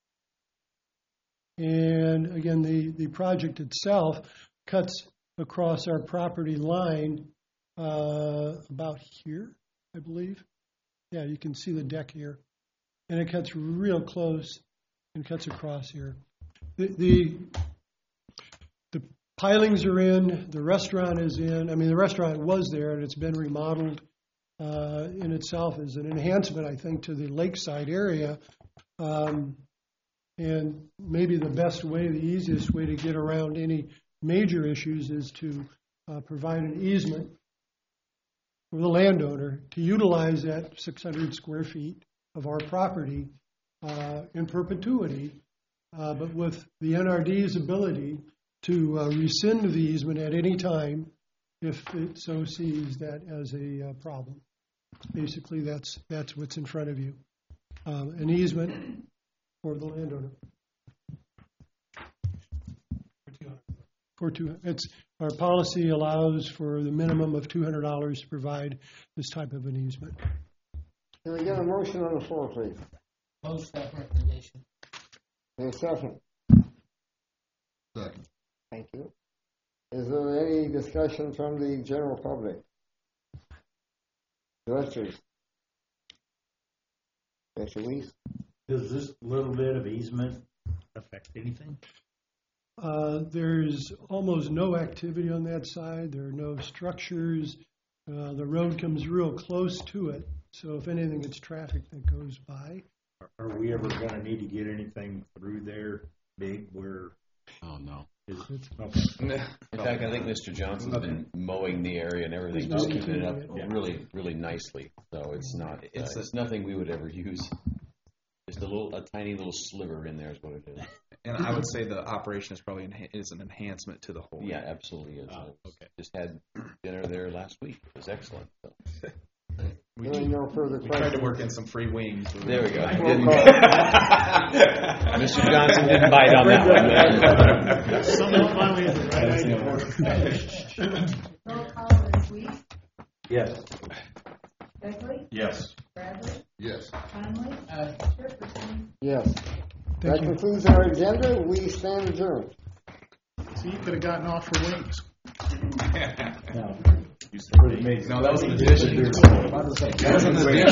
And again, the project itself cuts across our property line about here, I believe. Yeah, you can see the deck here. And it cuts real close and cuts across here. The pilings are in, the restaurant is in. I mean, the restaurant was there and it's been remodeled in itself as an enhancement, I think, to the lakeside area. And maybe the best way, the easiest way to get around any major issues is to provide an easement for the landowner to utilize that 600 square feet of our property in perpetuity, but with the NRD's ability to rescind the easement at any time if it so sees that as a problem. Basically, that's what's in front of you. An easement for the landowner. Our policy allows for the minimum of $200 to provide this type of an easement. Can we get a motion on the floor, please? Close that recommendation. And a second. Second. Thank you. Is there any discussion from the general public? Directors? Director Weiss? Does this little bit of easement affect anything? There's almost no activity on that side. There are no structures. The road comes real close to it. So if anything, it's traffic that goes by. Are we ever going to need to get anything through there big where? Oh, no. Okay. In fact, I think Mr. Johnson's been mowing the area and everything, just keeping it up really, really nicely. So it's not, it's nothing we would ever use. Just a tiny little sliver in there is what it is. And I would say the operation is probably is an enhancement to the whole. Yeah, absolutely is. Okay. Just had dinner there last week. It was excellent. So. We no further we tried to work in some free wings. There we go. Mr. Johnson didn't bite on that one. Someone finally has the right idea. Roll call is Weiss, Yes. Beckley, Yes. Bradley, Yes. Conley, Jefferson. Yes. That concludes our agenda. We stand adjourned. So you could have gotten off for wings. No. No, that was an addition. That was an addition.